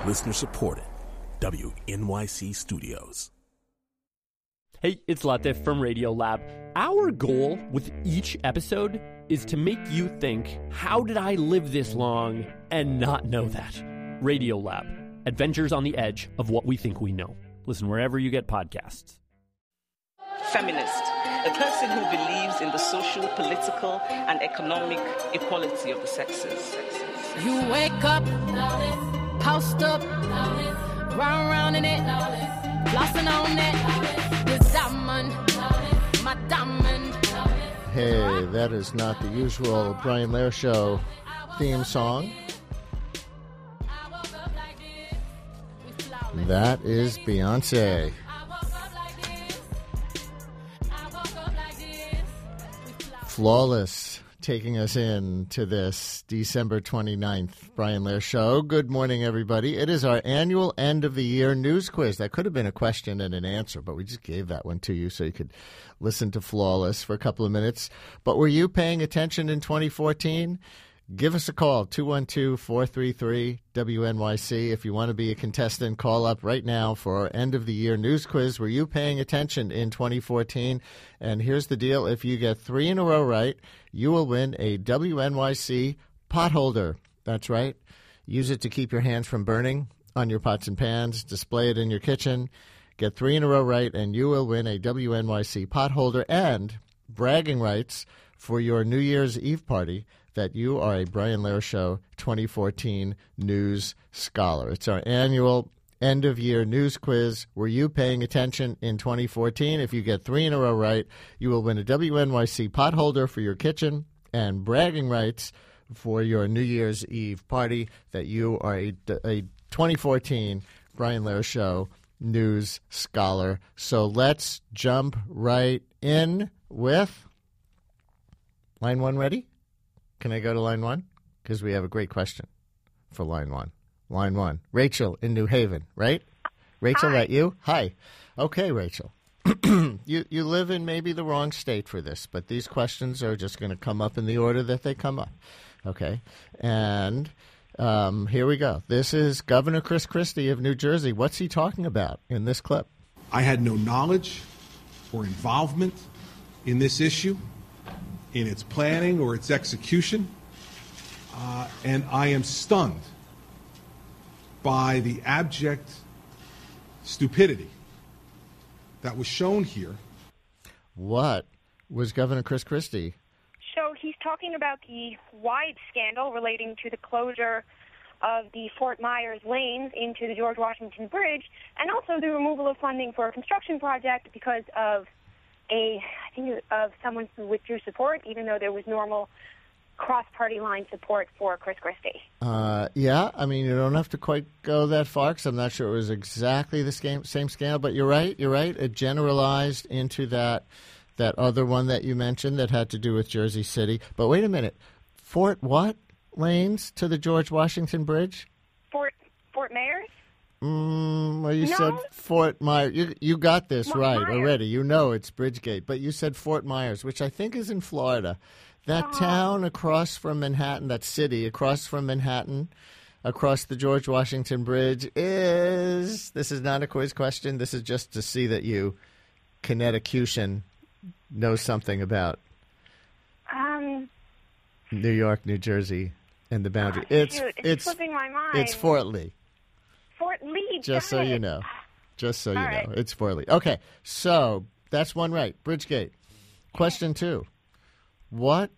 Listener supported. WNYC Studios. Hey, it's Latif from Radiolab. Our goal with each episode is to make you think, how did I live this long and not know that? Radiolab. Adventures on the edge of what we think we know. Listen wherever you get podcasts. Feminist, a person who believes in the social, political, and economic equality of the sexes. You wake up, post up, round in it, flossing on it, this diamond, my diamond. Hey, that is not the usual Brian Lehrer Show theme song. That is Beyonce. Flawless, taking us into this December 29th Brian Lehrer Show. Good morning, everybody. It is our annual end-of-the-year news quiz. That could have been a question and an answer, but we just gave that one to you so you could listen to Flawless for a couple of minutes. But were you paying attention in 2014? Give us a call, 212-433-WNYC. If you want to be a contestant, call up right now for our end-of-the-year news quiz. Were you paying attention in 2014? And here's the deal. If you get 3 in a row right, you will win a WNYC pot holder. That's right. Use it to keep your hands from burning on your pots and pans. Display it in your kitchen. Get 3 in a row right, and you will win a WNYC pot holder and bragging rights for your New Year's Eve party that you are a Brian Lehrer Show 2014 News Scholar. It's our annual end-of-year news quiz. Were you paying attention in 2014? If you get 3 in a row right, you will win a WNYC pot holder for your kitchen and bragging rights for your New Year's Eve party that you are a 2014 Brian Lehrer Show News Scholar. So let's jump right in with line 1 ready? Can I go to line 1? Because we have a great question for line 1. Line 1. Rachel in New Haven, right? Rachel, Hi. that you? Hi. Okay, Rachel. You live in maybe the wrong state for this, but these questions are just going to come up in the order that they come up. Okay? And here we go. This is Governor Chris Christie of New Jersey. What's he talking about in this clip? I had no knowledge or involvement in this issue, in its planning or its execution, and I am stunned by the abject stupidity that was shown here. What was Governor Chris Christie? So he's talking about the wide scandal relating to the closure of the Fort Myers lanes into the George Washington Bridge, and also the removal of funding for a construction project because of of someone who withdrew support, even though there was normal cross-party line support for Chris Christie. Yeah, I mean, you don't have to quite go that far because I'm not sure it was exactly the same scale, but you're right. It generalized into that other one that you mentioned that had to do with Jersey City. But wait a minute. Fort what lanes to the George Washington Bridge? Fort Myers? Well, you No. said Fort Myers. You got this right Myers. already. You know it's Bridgegate, but you said Fort Myers, which I think is in Florida. That town across from Manhattan, that city across from Manhattan, across the George Washington Bridge this is not a quiz question. This is just to see that you, Connecticution, know something about New York, New Jersey, and the boundary. It's slipping my mind. It's Fort Lee. Fort Lee. Just so you know. Just so you right. know. It's Fort Lee. Okay, so that's one right. Bridgegate. Question 2. What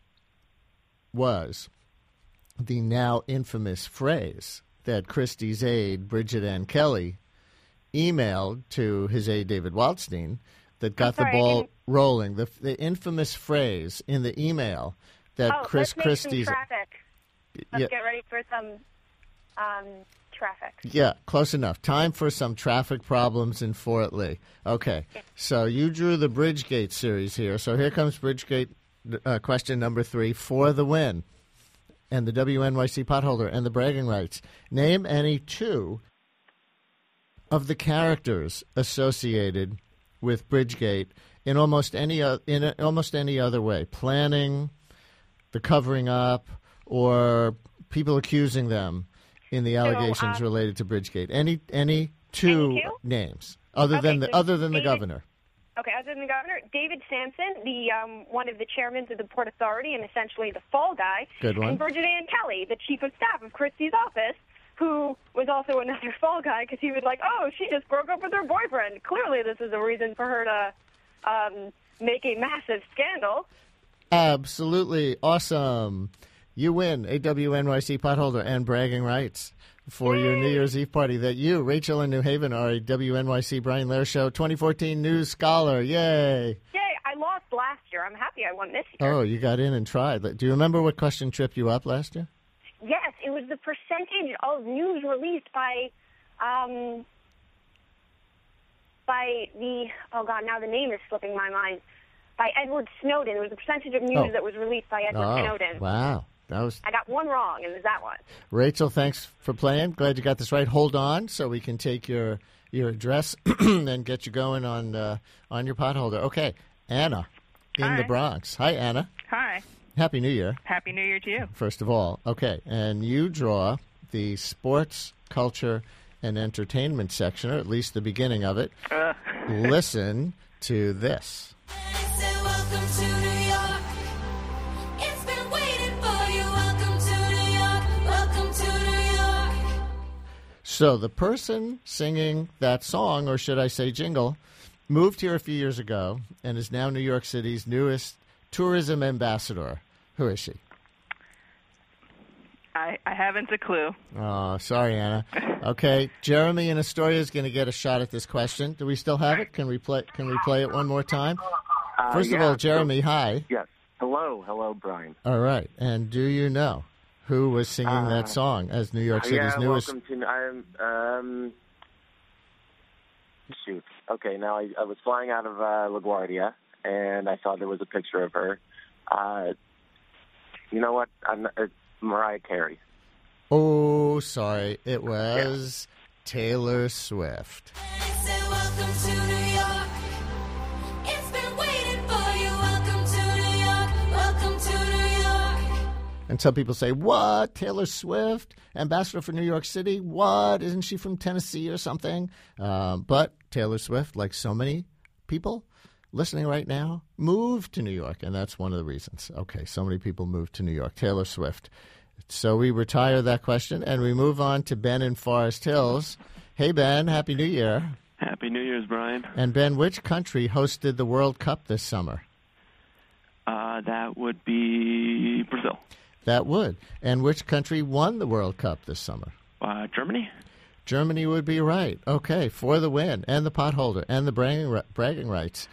was the now infamous phrase that Christie's aide, Bridget Ann Kelly, emailed to his aide, David Waldstein, that got the ball rolling? The infamous phrase in the email that Chris Christie's... Let's make some traffic. Let's get ready for some traffic. Yeah, close enough. Time for some traffic problems in Fort Lee. Okay, so you drew the Bridgegate series here. So here comes Bridgegate question number 3 for the win and the WNYC potholder and the bragging rights. Name any 2 of the characters associated with Bridgegate in almost any other way. Planning, the covering up, or people accusing them in the allegations related to Bridgegate? Any two Any two? names other than the David, governor? Okay, other than the governor, David Sampson, the one of the chairmen of the Port Authority and essentially the fall guy. Good one. And Bridget Ann Kelly, the chief of staff of Christie's office, who was also another fall guy because he was like, oh, she just broke up with her boyfriend. Clearly this is a reason for her to make a massive scandal. Absolutely awesome. You win a WNYC potholder and bragging rights for your New Year's Eve party that you, Rachel in New Haven, are a WNYC Brian Lair Show 2014 News Scholar. Yay. Yay, I lost last year. I'm happy I won this year. Oh, you got in and tried. Do you remember what question tripped you up last year? Yes, it was the percentage of news released by the, oh God, now the name is slipping my mind, by Edward Snowden. It was the percentage of news that was released by Edward Snowden. Wow. I got one wrong, and it was that one. Rachel, thanks for playing. Glad you got this right. Hold on so we can take your address and get you going on your potholder. Okay, Anna in the Bronx. Hi, Anna. Hi. Happy New Year. Happy New Year to you. First of all. Okay, and you draw the sports, culture, and entertainment section, or at least the beginning of it. Listen to this. So the person singing that song, or should I say jingle, moved here a few years ago and is now New York City's newest tourism ambassador. Who is she? I haven't a clue. Oh, sorry, Anna. Okay, Jeremy in Astoria is going to get a shot at this question. Do we still have it? Can we play it one more time? First of all, Jeremy, hi. Yes. Hello, Brian. All right. And do you know who was singing that song as New York City's newest? Shoot. Okay, now I was flying out of LaGuardia, and I saw there was a picture of her. You know what? It's Mariah Carey. Oh, sorry. It was Taylor Swift. And some people say, what? Taylor Swift, ambassador for New York City? What? Isn't she from Tennessee or something? But Taylor Swift, like so many people listening right now, moved to New York, and that's one of the reasons. Okay, so many people moved to New York. Taylor Swift. So we retire that question, and we move on to Ben in Forest Hills. Hey, Ben, Happy New Year. Happy New Year's, Brian. And Ben, which country hosted the World Cup this summer? That would be Brazil. That would. And which country won the World Cup this summer? Germany. Germany would be right. Okay, for the win and the potholder and the bragging rights.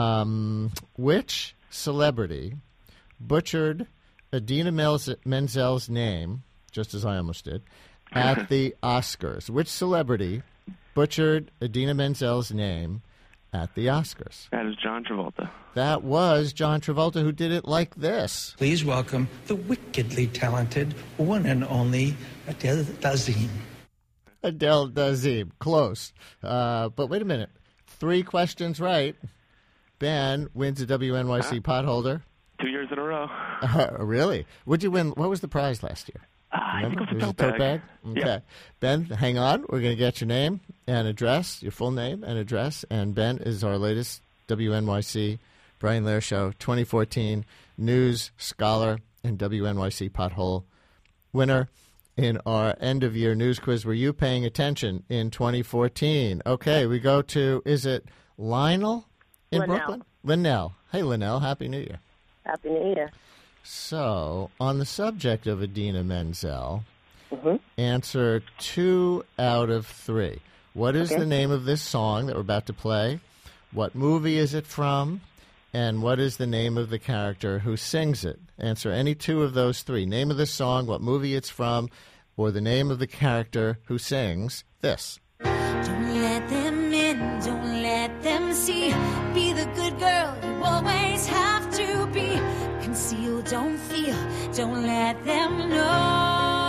Which celebrity butchered Idina Menzel's name, just as I almost did, at the Oscars? Which celebrity butchered Idina Menzel's name at the Oscars? That is John Travolta. That was John Travolta, who did it like this. Please welcome the wickedly talented one and only Adele Dazeem. Adele Dazeem. Close. But wait a minute. 3 questions right. Ben wins a WNYC potholder. 2 years in a row. Really? What'd you win? What was the prize last year? I think it was a tote bag. Okay. Yeah. Ben, hang on. We're going to get your name and address, your full name and address. And Ben is our latest WNYC Brian Lair Show 2014 News Scholar and WNYC Pothole winner in our end-of-year news quiz. Were you paying attention in 2014? Okay, we go to, is it Lionel in Brooklyn? Linnell. Hey, Linnell. Happy New Year. Happy New Year. So, on the subject of Idina Menzel, answer 2 out of 3. What is the name of this song that we're about to play? What movie is it from? And what is the name of the character who sings it? Answer any 2 of those 3. Name of the song, what movie it's from, or the name of the character who sings this. Don't let them in, don't let them see. Be the good girl you always have to be. Conceal, don't feel, don't let them know.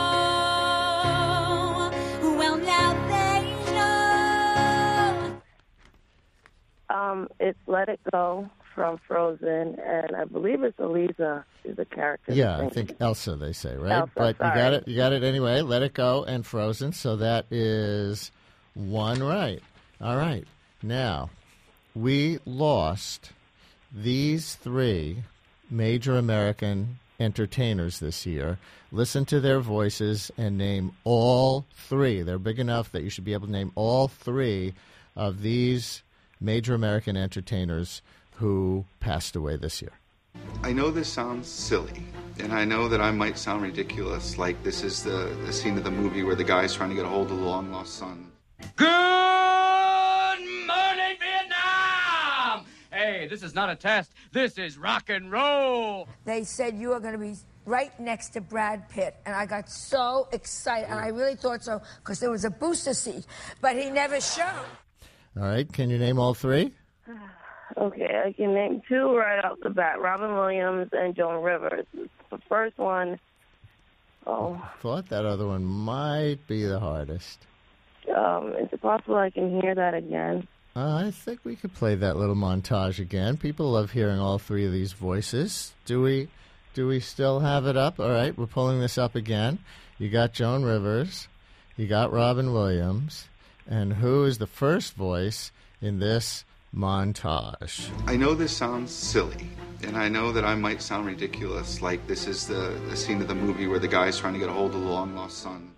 Well, now they know. It's Let It Go from Frozen, and I believe it's Elsa is the character. Yeah, I think Elsa, they say, right? Elsa, but sorry. you got it anyway. Let It Go and Frozen, so that is one right. All right. Now, we lost these three major American entertainers this year. Listen to their voices and name all three. They're big enough that you should be able to name all three of these major American entertainers who passed away this year. I know this sounds silly, and I know that I might sound ridiculous, like this is the scene of the movie where the guy's trying to get a hold of the long-lost son. Good morning, Vietnam! Hey, this is not a test. This is rock and roll. They said you are going to be right next to Brad Pitt, and I got so excited, and I really thought so because there was a booster seat, but he never showed. All right, can you name all three? Okay, I can name two right off the bat, Robin Williams and Joan Rivers. The first one, Thought that other one might be the hardest. is it possible I can hear that again? I think we could play that little montage again. People love hearing all three of these voices. Do we still have it up? All right, we're pulling this up again. You got Joan Rivers. You got Robin Williams. And who is the first voice in this montage? I know this sounds silly, and I know that I might sound ridiculous, like this is the scene of the movie where the guy's trying to get a hold of the long-lost son.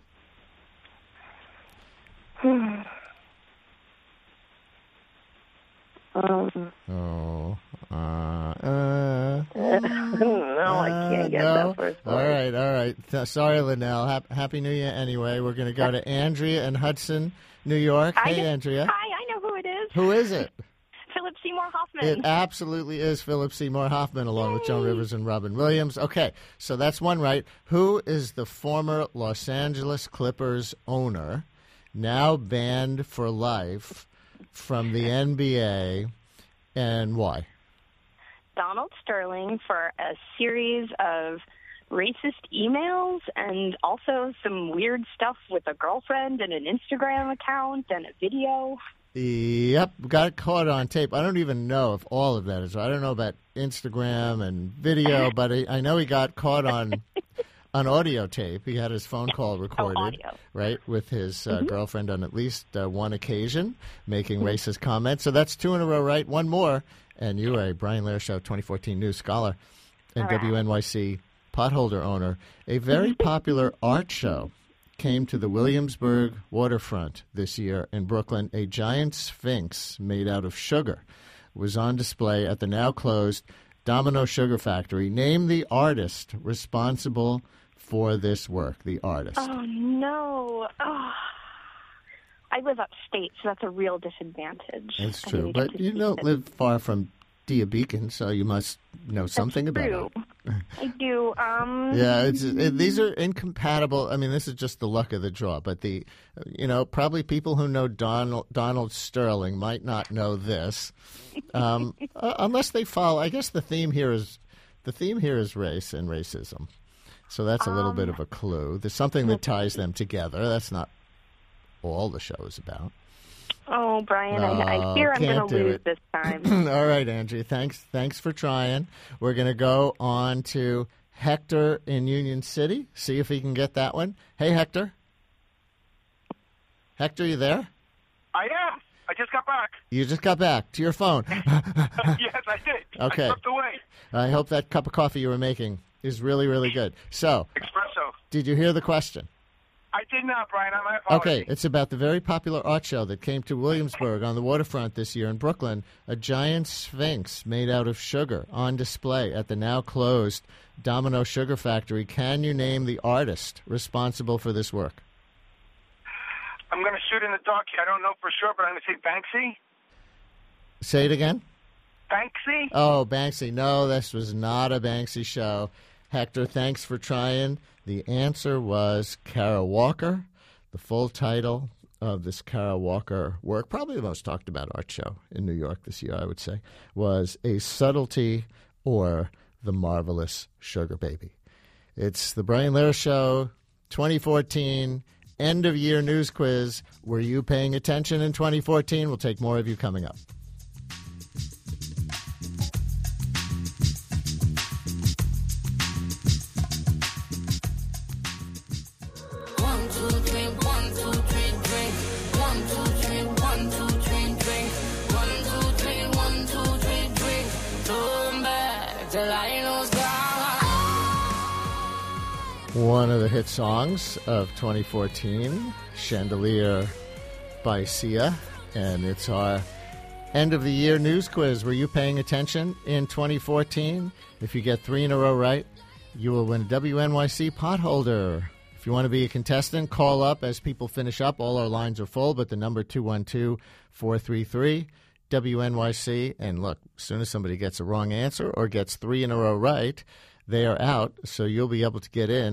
No, I can't get that first one. All right. Sorry, Linnell. Happy New Year anyway. We're going to go to Andrea in Hudson, New York. Hey, Andrea. Hi, I know who it is. Who is it? Philip Seymour Hoffman. It absolutely is Philip Seymour Hoffman, along with Joan Rivers and Robin Williams. Okay, so that's one right. Who is the former Los Angeles Clippers owner, now banned for life from the NBA, and why? Donald Sterling, for a series of racist emails and also some weird stuff with a girlfriend and an Instagram account and a video. Yep, got caught on tape. I don't even know if all of that is right. I don't know about Instagram and video, but I know he got caught on audio tape. He had his phone call recorded, right, with his girlfriend on at least one occasion, making racist comments. So that's two in a row, right? One more, and you, a Brian Lehrer Show 2014 News Scholar and WNYC potholder owner. A very popular art show came to the Williamsburg waterfront this year in Brooklyn. A giant sphinx made out of sugar was on display at the now-closed Domino Sugar Factory. Name the artist responsible for this work, the artist. Oh, no. Oh. I live upstate, so that's a real disadvantage. That's true, but you don't live far from Dia Beacon, so you must know something about it. I do. Yeah, these are incompatible. I mean, this is just the luck of the draw. But probably people who know Donald Sterling might not know this, unless they follow. I guess the theme here is race and racism. So that's a little bit of a clue. There's something that ties them together. That's not all the show is about. Oh, Brian, I fear I'm going to lose this time. All right, Andrea, thanks for trying. We're going to go on to Hector in Union City, see if he can get that one. Hey, Hector. Hector, you there? I am. I just got back. You just got back to your phone. Yes, I did. Okay. I slipped away. I hope that cup of coffee you were making is really, really good. So, espresso. Did you hear the question? I did not, Brian. My apologies. Okay, it's about the very popular art show that came to Williamsburg on the waterfront this year in Brooklyn. A giant sphinx made out of sugar on display at the now-closed Domino Sugar Factory. Can you name the artist responsible for this work? I'm going to shoot in the dark here. I don't know for sure, but I'm going to say Banksy. Say it again? Banksy? Oh, Banksy. No, this was not a Banksy show. Hector, thanks for trying. The answer was Kara Walker. The full title of this Kara Walker work, probably the most talked about art show in New York this year, I would say, was A Subtlety or The Marvelous Sugar Baby. It's the Brian Lehrer Show 2014 end-of-year news quiz. Were you paying attention in 2014? We'll take more of you coming up. One of the hit songs of 2014, Chandelier by Sia, and it's our end of the year news quiz. Were you paying attention in 2014? If you get 3 in a row right, you will win a WNYC potholder. If you want to be a contestant, call up as people finish up. All our lines are full, but the number 212-433-WNYC. And look, as soon as somebody gets a wrong answer or gets 3 in a row right, they are out, so you'll be able to get in,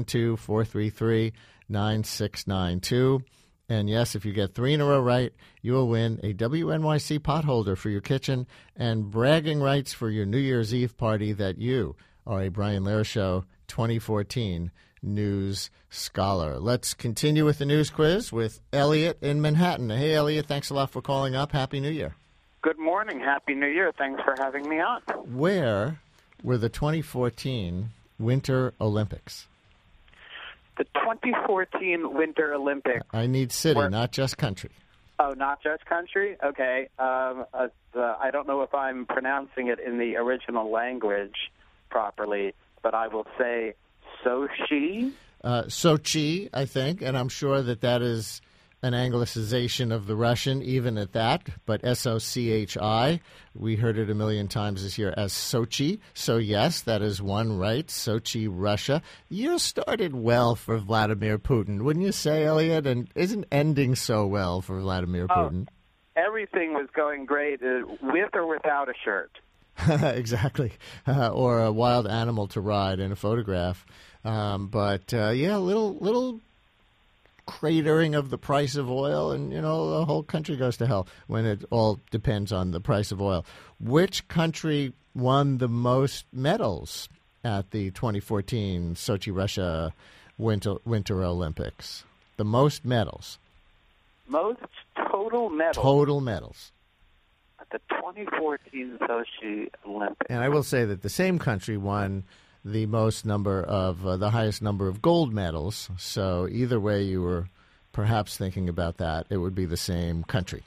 212-433-9692. And yes, if you get 3 in a row right, you will win a WNYC potholder for your kitchen and bragging rights for your New Year's Eve party that you are a Brian Lehrer Show 2014 News Scholar. Let's continue with the news quiz with Elliot in Manhattan. Hey, Elliot, thanks a lot for calling up. Happy New Year. Good morning. Happy New Year. Thanks for having me on. Where were the 2014 Winter Olympics? The 2014 Winter Olympics. I need city, not just country. Oh, not just country? Okay. I don't know if I'm pronouncing it in the original language properly, but I will say Sochi. Sochi, I think, and I'm sure that is an anglicization of the Russian, even at that, but S-O-C-H-I. We heard it a million times this year as Sochi. So, yes, that is one right, Sochi, Russia. The year started well for Vladimir Putin, wouldn't you say, Elliot? And isn't ending so well for Vladimir Putin? Everything was going great, with or without a shirt. Exactly. Or a wild animal to ride in a photograph. But a little cratering of the price of oil, and, the whole country goes to hell when it all depends on the price of oil. Which country won the most medals at the 2014 Sochi, Russia Winter Olympics? The most medals. Most total medals? Total medals. At the 2014 Sochi Olympics. And I will say that the same country won the most number of the highest number of gold medals. So either way you were perhaps thinking about that, it would be the same country.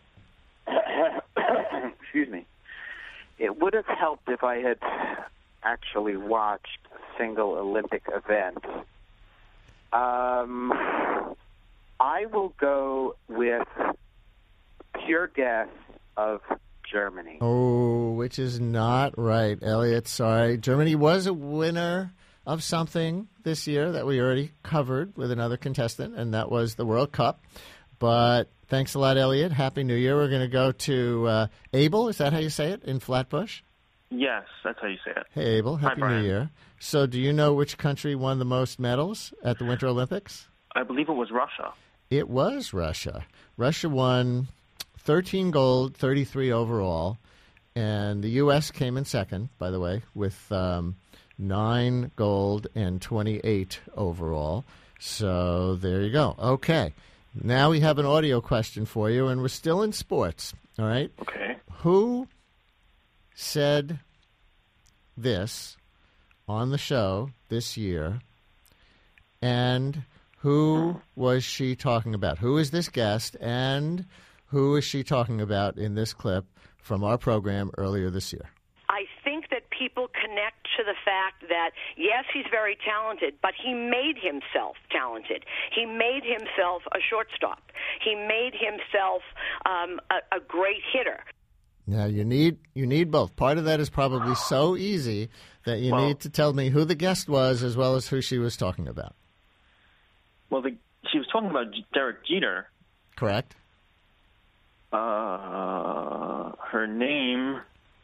Excuse me. It would have helped if I had actually watched a single Olympic event. I will go with pure guess of Germany. Oh, which is not right, Elliot. Sorry. Germany was a winner of something this year that we already covered with another contestant, and that was the World Cup. But thanks a lot, Elliot. Happy New Year. We're going to go to Abel. Is that how you say it, in Flatbush? Yes, that's how you say it. Hey, Abel. Happy New Year. So do you know which country won the most medals at the Winter Olympics? I believe it was Russia. It was Russia. Russia won 13 gold, 33 overall, and the U.S. came in second, by the way, with 9 gold and 28 overall. So there you go. Okay. Now we have an audio question for you, and we're still in sports, all right? Okay. Who said this on the show this year, and who was she talking about? Who is this guest, and who is she talking about in this clip from our program earlier this year? I think that people connect to the fact that, yes, he's very talented, but he made himself talented. He made himself a shortstop. He made himself a great hitter. Now, you need both. Part of that is probably so easy that you need to tell me who the guest was as well as who she was talking about. Well, she was talking about Derek Jeter. Correct. Her name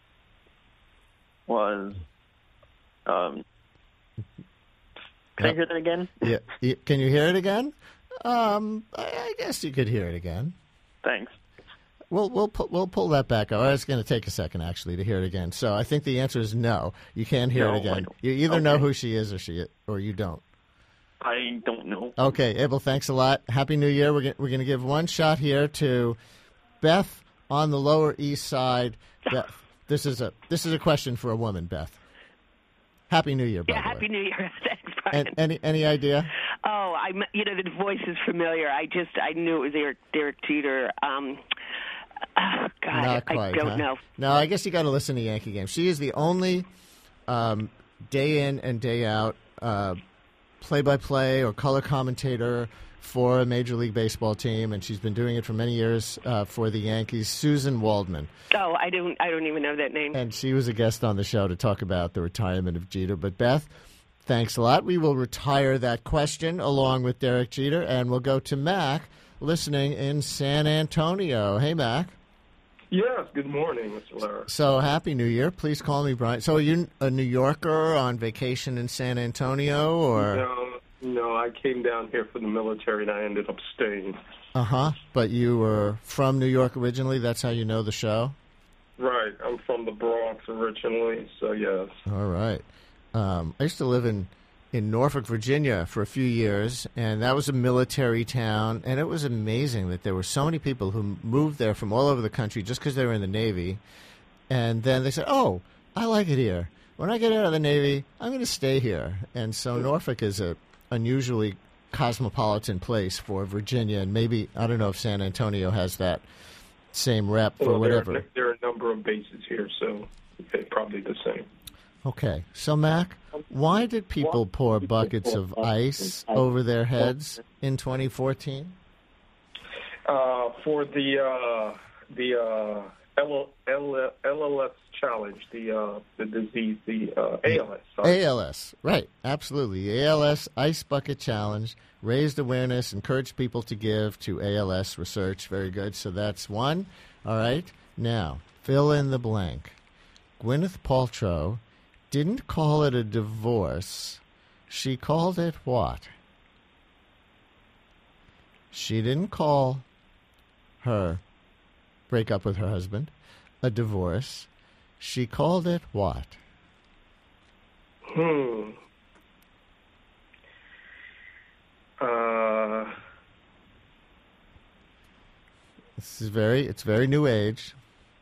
was... can I hear that again? Yeah. Can you hear it again? I guess you could hear it again. Thanks. We'll pull that back. Oh, it's going to take a second, actually, to hear it again. So I think the answer is no. You can't hear it again. You either know who she is or you don't. I don't know. Okay, Abel, thanks a lot. Happy New Year. We're going to give one shot here to Beth on the Lower East Side. Beth, this is a question for a woman, Beth. Happy New Year, by the way. Happy New Year. Thanks, Brian. And any idea? Oh, the voice is familiar. I knew it was Derek Jeter. God, Not quite, I don't know. No, I guess you got to listen to Yankee Game. She is the only day in and day out play-by-play or color commentator for a Major League Baseball team, and she's been doing it for many years for the Yankees, Susan Waldman. Oh, I don't even know that name. And she was a guest on the show to talk about the retirement of Jeter. But Beth, thanks a lot. We will retire that question along with Derek Jeter, and we'll go to Mac, listening in San Antonio. Hey, Mac. Yes, good morning, Mr. Lara. So, Happy New Year. Please call me Brian. So, are you a New Yorker on vacation in San Antonio, or? No, I came down here for the military, and I ended up staying. Uh-huh. But you were from New York originally? That's how you know the show? Right. I'm from the Bronx originally, so yes. All right. I used to live in Norfolk, Virginia for a few years, and that was a military town, and it was amazing that there were so many people who moved there from all over the country just because they were in the Navy, and then they said, oh, I like it here. When I get out of the Navy, I'm going to stay here. And so Norfolk is a unusually cosmopolitan place for Virginia, and maybe, I don't know if San Antonio has that same rep or whatever. There are a number of bases here, so it's probably the same. Okay. So, Mac, why did people pour buckets of ice over their heads in 2014? For the LLS challenge, the disease, the ALS. Sorry. ALS, right, absolutely. The ALS Ice Bucket Challenge raised awareness, encouraged people to give to ALS research. Very good. So that's one. All right. Now, fill in the blank. Gwyneth Paltrow didn't call it a divorce. She called it what? She didn't call her breakup with her husband a divorce. She called it what? It's very new age.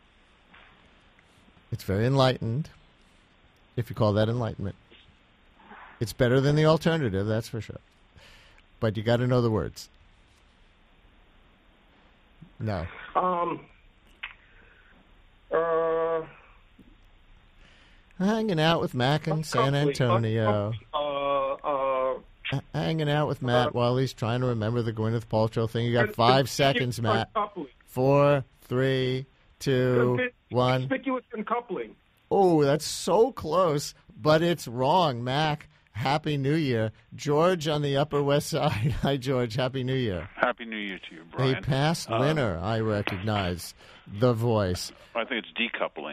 It's very enlightened, if you call that enlightenment. It's better than the alternative, that's for sure. But you got to know the words. No. Hanging out with Mac in San Antonio. Hanging out with Matt while he's trying to remember the Gwyneth Paltrow thing. You got 5 seconds, Matt. 4, 3, 2, 1. Conspicuous uncoupling. Oh, that's so close, but it's wrong, Mac. Happy New Year. George on the Upper West Side. Hi, George. Happy New Year. Happy New Year to you, Brian. A past winner, I recognize. The voice. I think it's decoupling.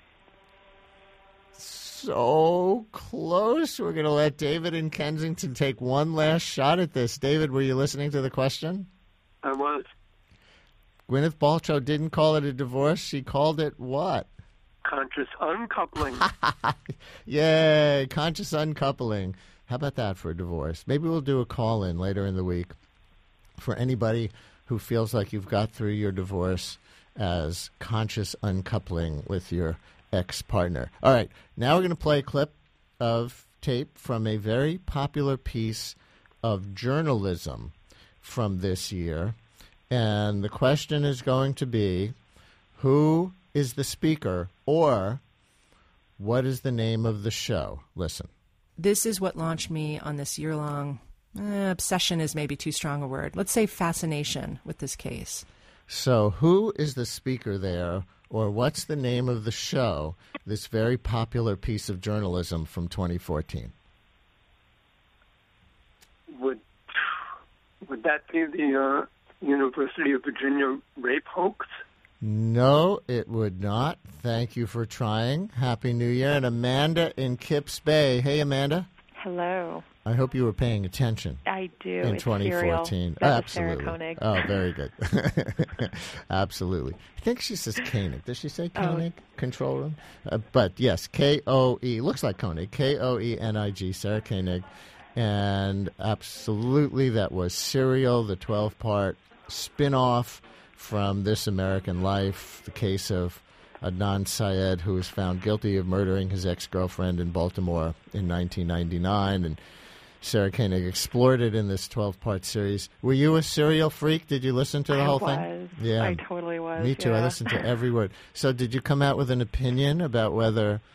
So close. We're going to let David in Kensington take one last shot at this. David, were you listening to the question? I was. Gwyneth Paltrow didn't call it a divorce. She called it what? Conscious uncoupling. Yay, conscious uncoupling. How about that for a divorce? Maybe we'll do a call-in later in the week for anybody who feels like you've got through your divorce as conscious uncoupling with your ex-partner. All right, now we're going to play a clip of tape from a very popular piece of journalism from this year. And the question is going to be, who is the speaker, or what is the name of the show? Listen. This is what launched me on this year-long obsession is maybe too strong a word. Let's say fascination with this case. So who is the speaker there, or what's the name of the show, this very popular piece of journalism from 2014? Would that be the University of Virginia rape hoax? No, it would not. Thank you for trying. Happy New Year. And Amanda in Kips Bay. Hey, Amanda. Hello. I hope you were paying attention. I do. In 2014. Absolutely. Sarah Koenig. Oh, very good. Absolutely. I think she says Koenig. Does she say Koenig? Control room? But yes, K-O-E. Looks like Koenig. K-O-E-N-I-G. Sarah Koenig. And absolutely, that was Serial, the 12-part spin-off from This American Life, the case of Adnan Syed, who was found guilty of murdering his ex-girlfriend in Baltimore in 1999. And Sarah Koenig explored it in this 12-part series. Were you a Serial freak? Did you listen to the whole thing? Yeah, I totally was. Me too. Yeah. I listened to every word. So did you come out with an opinion about whether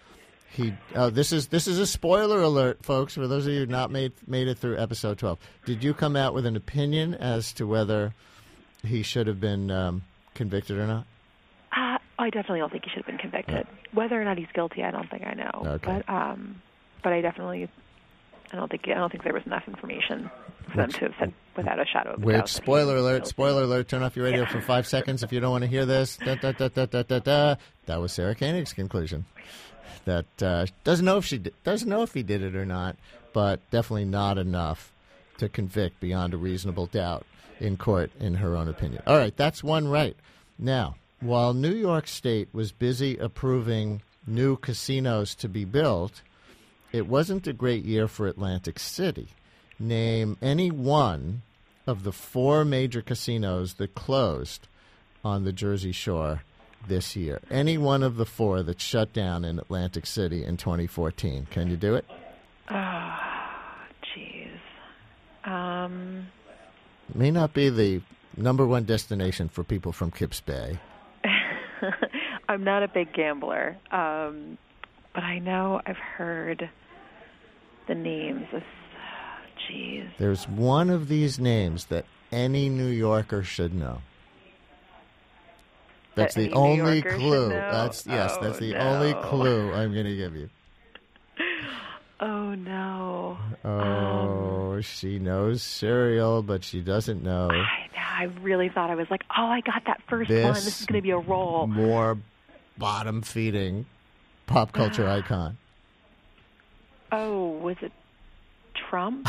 This is a spoiler alert, folks, for those of you who not made it through episode 12. Did you come out with an opinion as to whether he should have been convicted or not? I definitely don't think he should have been convicted. Whether or not he's guilty, I don't think I know. Okay. But I don't think there was enough information for them to have said without a shadow of a doubt. Spoiler alert, turn off your radio for 5 seconds if you don't want to hear this. That was Sarah Koenig's conclusion. That doesn't know if he did it or not, but definitely not enough to convict beyond a reasonable doubt in court, in her own opinion. All right, that's one right. Now, while New York State was busy approving new casinos to be built, it wasn't a great year for Atlantic City. Name any one of the 4 major casinos that closed on the Jersey Shore this year. Any one of the 4 that shut down in Atlantic City in 2014. Can you do it? Oh, jeez. May not be the number one destination for people from Kips Bay. I'm not a big gambler, but I know I've heard the names. Jeez. There's one of these names that any New Yorker should know. That's the only clue. That's the only clue I'm going to give you. Oh, no. Oh, she knows cereal, but she doesn't know. I really thought, I was like, oh, I got that first one. This is going to be a roll. More bottom-feeding pop culture icon. Oh, was it Trump?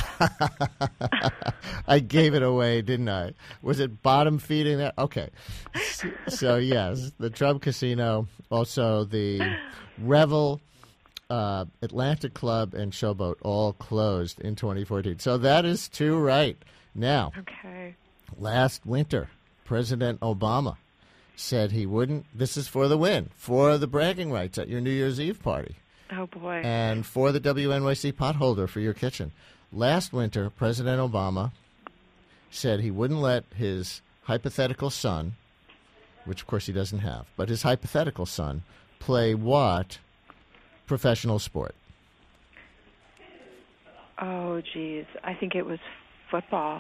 I gave it away, didn't I? Was it bottom-feeding that? Okay. So, yes, the Trump Casino, also the Revel, Atlantic Club, and Showboat all closed in 2014. So that is 2 right. Now, okay. Last winter, President Obama said he wouldn't. This is for the win, for the bragging rights at your New Year's Eve party. Oh, boy. And for the WNYC potholder for your kitchen. Last winter, President Obama said he wouldn't let his hypothetical son, which of course he doesn't have, but his hypothetical son, play what professional sport? Oh, geez. I think it was football.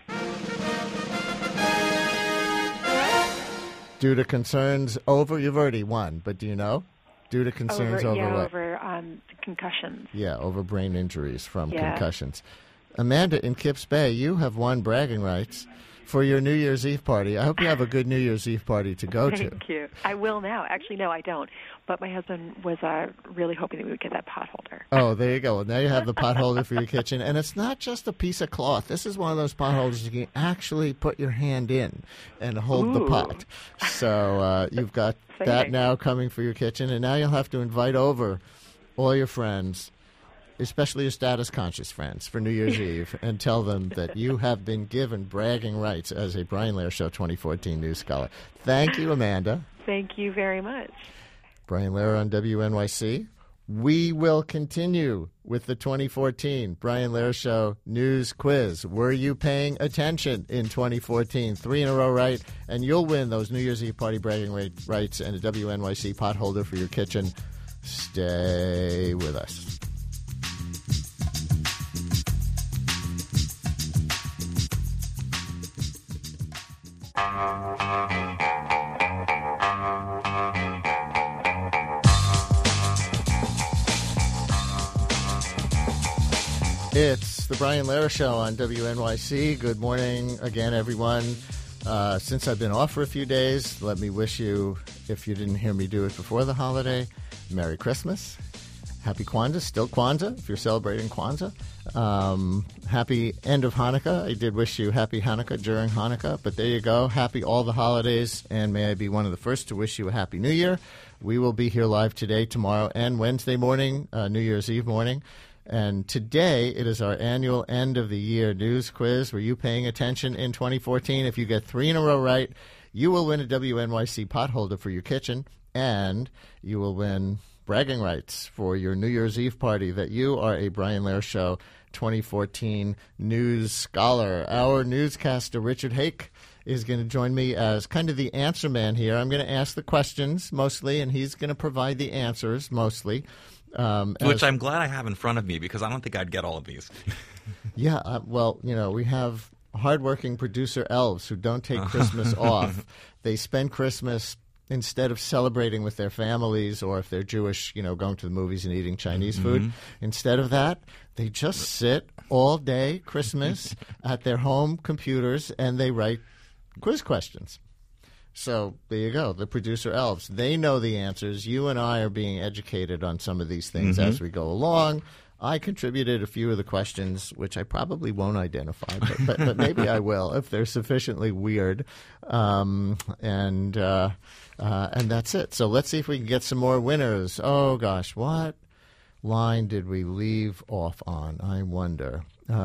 Due to concerns over, you've already won, but do you know? Due to concerns over what? Over concussions. Yeah, over brain injuries from concussions. Amanda, in Kips Bay, you have won bragging rights for your New Year's Eve party. I hope you have a good New Year's Eve party to go to. Thank you. I will now. Actually, no, I don't. But my husband was really hoping that we would get that potholder. Oh, there you go. Well, now you have the potholder for your kitchen. And it's not just a piece of cloth. This is one of those potholders you can actually put your hand in and hold the pot. So you've got that now coming for your kitchen. And now you'll have to invite over all your friends, especially your status-conscious friends, for New Year's Eve, and tell them that you have been given bragging rights as a Brian Lehrer Show 2014 News Scholar. Thank you, Amanda. Thank you very much. Brian Lehrer on WNYC. We will continue with the 2014 Brian Lehrer Show News Quiz. Were you paying attention in 2014? 3 in a row right, and you'll win those New Year's Eve party bragging rights and a WNYC potholder for your kitchen. Stay with us. It's the Brian Lehrer Show on WNYC. Good morning again, everyone. Since I've been off for a few days, let me wish you, if you didn't hear me do it before the holiday, Merry Christmas. Happy Kwanzaa. Still Kwanzaa, if you're celebrating Kwanzaa. Happy end of Hanukkah. I did wish you happy Hanukkah during Hanukkah, but there you go. Happy all the holidays, and may I be one of the first to wish you a Happy New Year. We will be here live today, tomorrow, and Wednesday morning, New Year's Eve morning. And today, it is our annual end-of-the-year news quiz. Were you paying attention in 2014? If you get 3 in a row right, you will win a WNYC potholder for your kitchen, and you will win bragging rights for your New Year's Eve party that you are a Brian Lehrer Show 2014 News Scholar. Our newscaster, Richard Hake, is going to join me as kind of the answer man here. I'm going to ask the questions mostly, and he's going to provide the answers mostly. Which I'm glad I have in front of me because I don't think I'd get all of these. Yeah, well, we have hardworking producer elves who don't take Christmas off. They spend Christmas, instead of celebrating with their families, or if they're Jewish, going to the movies and eating Chinese food, instead of that, they just sit all day Christmas at their home computers and they write quiz questions. So there you go, the producer elves. They know the answers. You and I are being educated on some of these things as we go along. I contributed a few of the questions, which I probably won't identify, but maybe I will if they're sufficiently weird. And that's it. So let's see if we can get some more winners. Oh, gosh, what line did we leave off on? I wonder.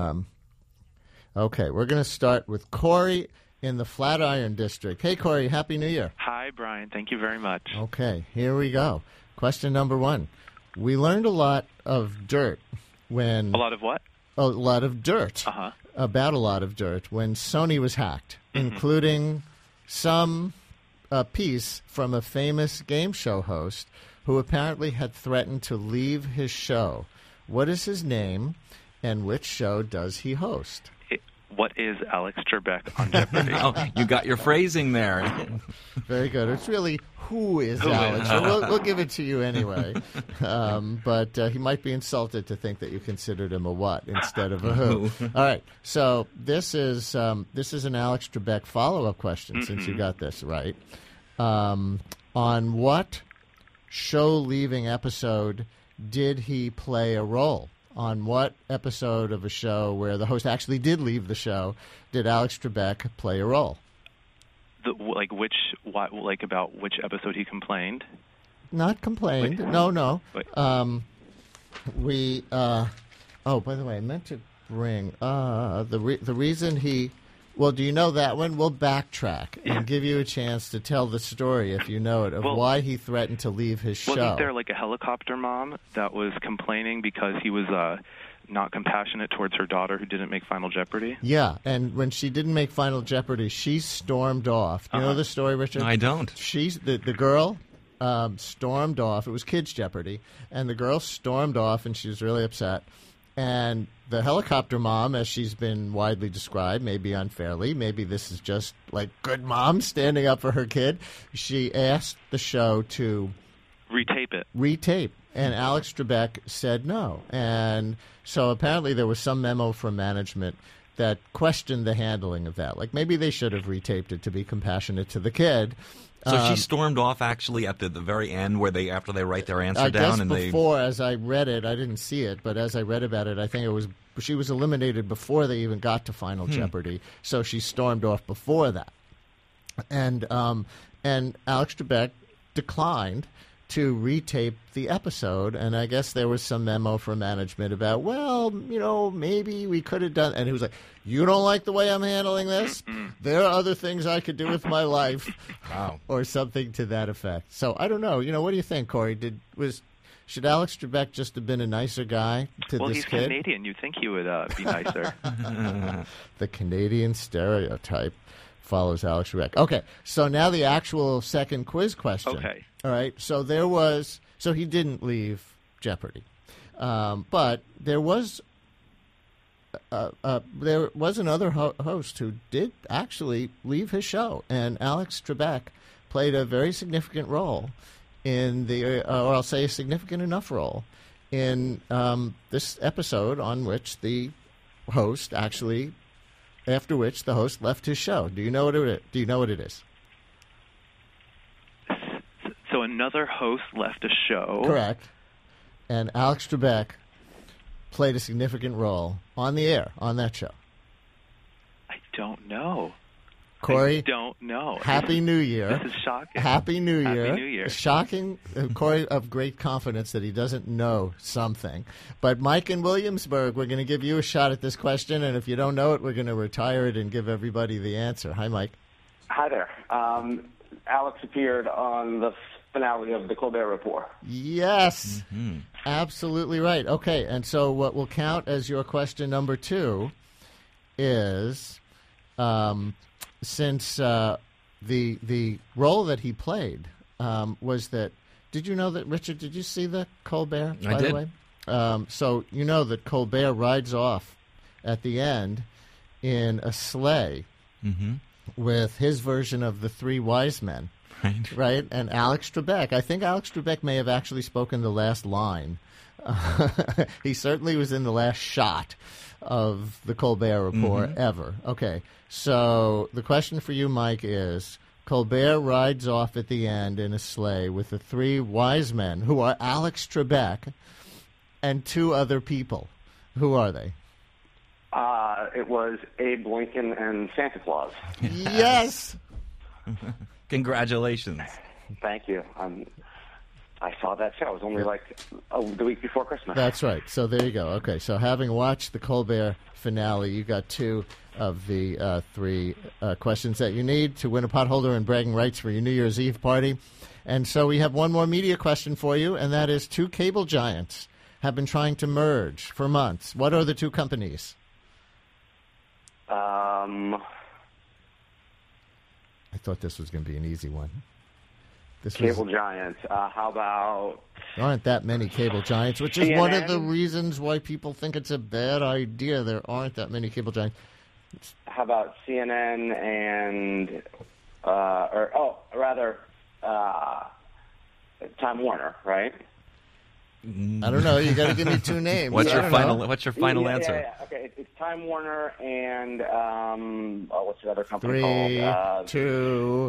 Okay, we're going to start with Corey in the Flatiron District. Hey, Corey, Happy New Year. Hi, Brian. Thank you very much. Okay, here we go. Question number 1. We learned a lot of dirt when... A lot of what? A lot of dirt. About a lot of dirt when Sony was hacked, including some piece from a famous game show host who apparently had threatened to leave his show. What is his name, and which show does he host? What is Alex Trebek on Jeopardy? You got your phrasing there. Very good. It's really who is Alex. So we'll give it to you anyway. But he might be insulted to think that you considered him a what instead of a who. All right. So this is an Alex Trebek follow-up question since you got this right. On what show-leaving episode did he play a role? On what episode of a show where the host actually did leave the show did Alex Trebek play a role? About which episode he complained? Not complained. No. Oh, by the way, I meant to bring the reason he. Well, do you know that one? We'll backtrack and give you a chance to tell the story, if you know it, of why he threatened to leave his show. Wasn't there a helicopter mom that was complaining because he was not compassionate towards her daughter who didn't make Final Jeopardy? Yeah, and when she didn't make Final Jeopardy, she stormed off. Do you know the story, Richard? No, I don't. The girl stormed off. It was Kids Jeopardy, and the girl stormed off, and she was really upset. And the helicopter mom, as she's been widely described, maybe unfairly, maybe this is just like good mom standing up for her kid, she asked the show to retape. And Alex Trebek said no. And so apparently there was some memo from management that questioned the handling of that. Like maybe they should have retaped it to be compassionate to the kid. So she stormed off actually at the very end after they write their answer down? I guess before, as I read it, I didn't see it, but as I read about it, I think she was eliminated before they even got to Final Jeopardy, so she stormed off before that. And Alex Trebek declined to retape the episode, and I guess there was some memo from management about, maybe we could have done, and he was like, you don't like the way I'm handling this? There are other things I could do with my life. Wow. Or something to that effect. So I don't know. What do you think, Corey? Should Alex Trebek just have been a nicer guy to this kid? Well, he's Canadian. You'd think he would be nicer. The Canadian stereotype follows Alex Trebek. Okay, so now the actual second quiz question. Okay. All right, so he didn't leave Jeopardy. But there was another host who did actually leave his show, and Alex Trebek played a very significant role in or I'll say a significant enough role in this episode on which the host after which the host left his show. Do you know what it is? So another host left a show. Correct. And Alex Trebek played a significant role on the air on that show. I don't know. Corey, I don't know. Happy New Year. This is shocking. Happy New Year. Happy New Year. Shocking. Corey of great confidence that he doesn't know something. But Mike in Williamsburg, we're going to give you a shot at this question, and if you don't know it, we're going to retire it and give everybody the answer. Hi, Mike. Hi there. Alex appeared on the finale of The Colbert Report. Yes. Absolutely right. Okay, and so what will count as your question number 2 is... since the role that he played was that Did you know that, Richard, did you see the Colbert, by I did. the way? So you know that Colbert rides off at the end in a sleigh with his version of the Three Wise Men. Right? And Alex Trebek. I think Alex Trebek may have actually spoken the last line. He certainly was in the last shot of the Colbert Report ever. Okay. So the question for you, Mike, is Colbert rides off at the end in a sleigh with the Three Wise Men, who are Alex Trebek and two other people. Who are they? It was Abe Lincoln and Santa Claus. Yes. Congratulations. Thank you. I saw that show. It was only the week before Christmas. That's right. So there you go. Okay, so having watched the Colbert finale, you got two of the three questions that you need to win a potholder and bragging rights for your New Year's Eve party. And so we have one more media question for you, and that is two cable giants have been trying to merge for months. What are the two companies? I thought this was going to be an easy one. Cable giants. How about... There aren't that many cable giants, which is one of the reasons why people think it's a bad idea. There aren't that many cable giants. How about CNN and... Time Warner, right? I don't know. You got to give me two names. What's your final answer? Yeah. Okay, it's Time Warner and what's the other company 3, called? 2,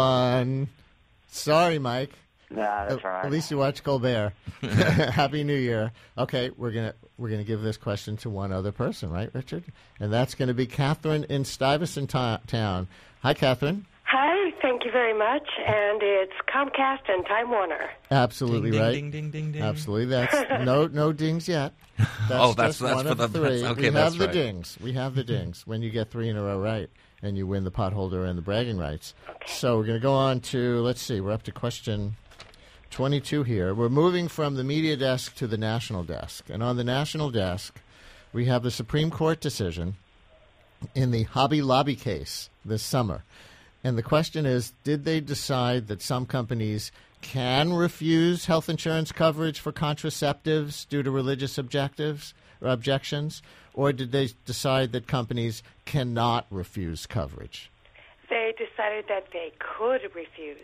1. Sorry, Mike. Nah, that's all right. At least you watch Colbert. Happy New Year. Okay, we're gonna give this question to one other person, right, Richard? And that's going to be Catherine in Stuyvesant Town. Hi, Catherine. Hi, thank you very much. And it's Comcast and Time Warner. Absolutely ding, right. Ding, ding, ding, ding. Absolutely. That's no dings yet. That's one of for three. Okay, we have that's the right. dings. We have the dings when you get 3 in a row right, and you win the potholder and the bragging rights. Okay. So we're going to go on to, let's see, we're up to question 22 here. We're moving from the media desk to the national desk. And on the national desk, we have the Supreme Court decision in the Hobby Lobby case this summer. And the question is, did they decide that some companies can refuse health insurance coverage for contraceptives due to religious objections, or did they decide that companies cannot refuse coverage? They decided that they could refuse.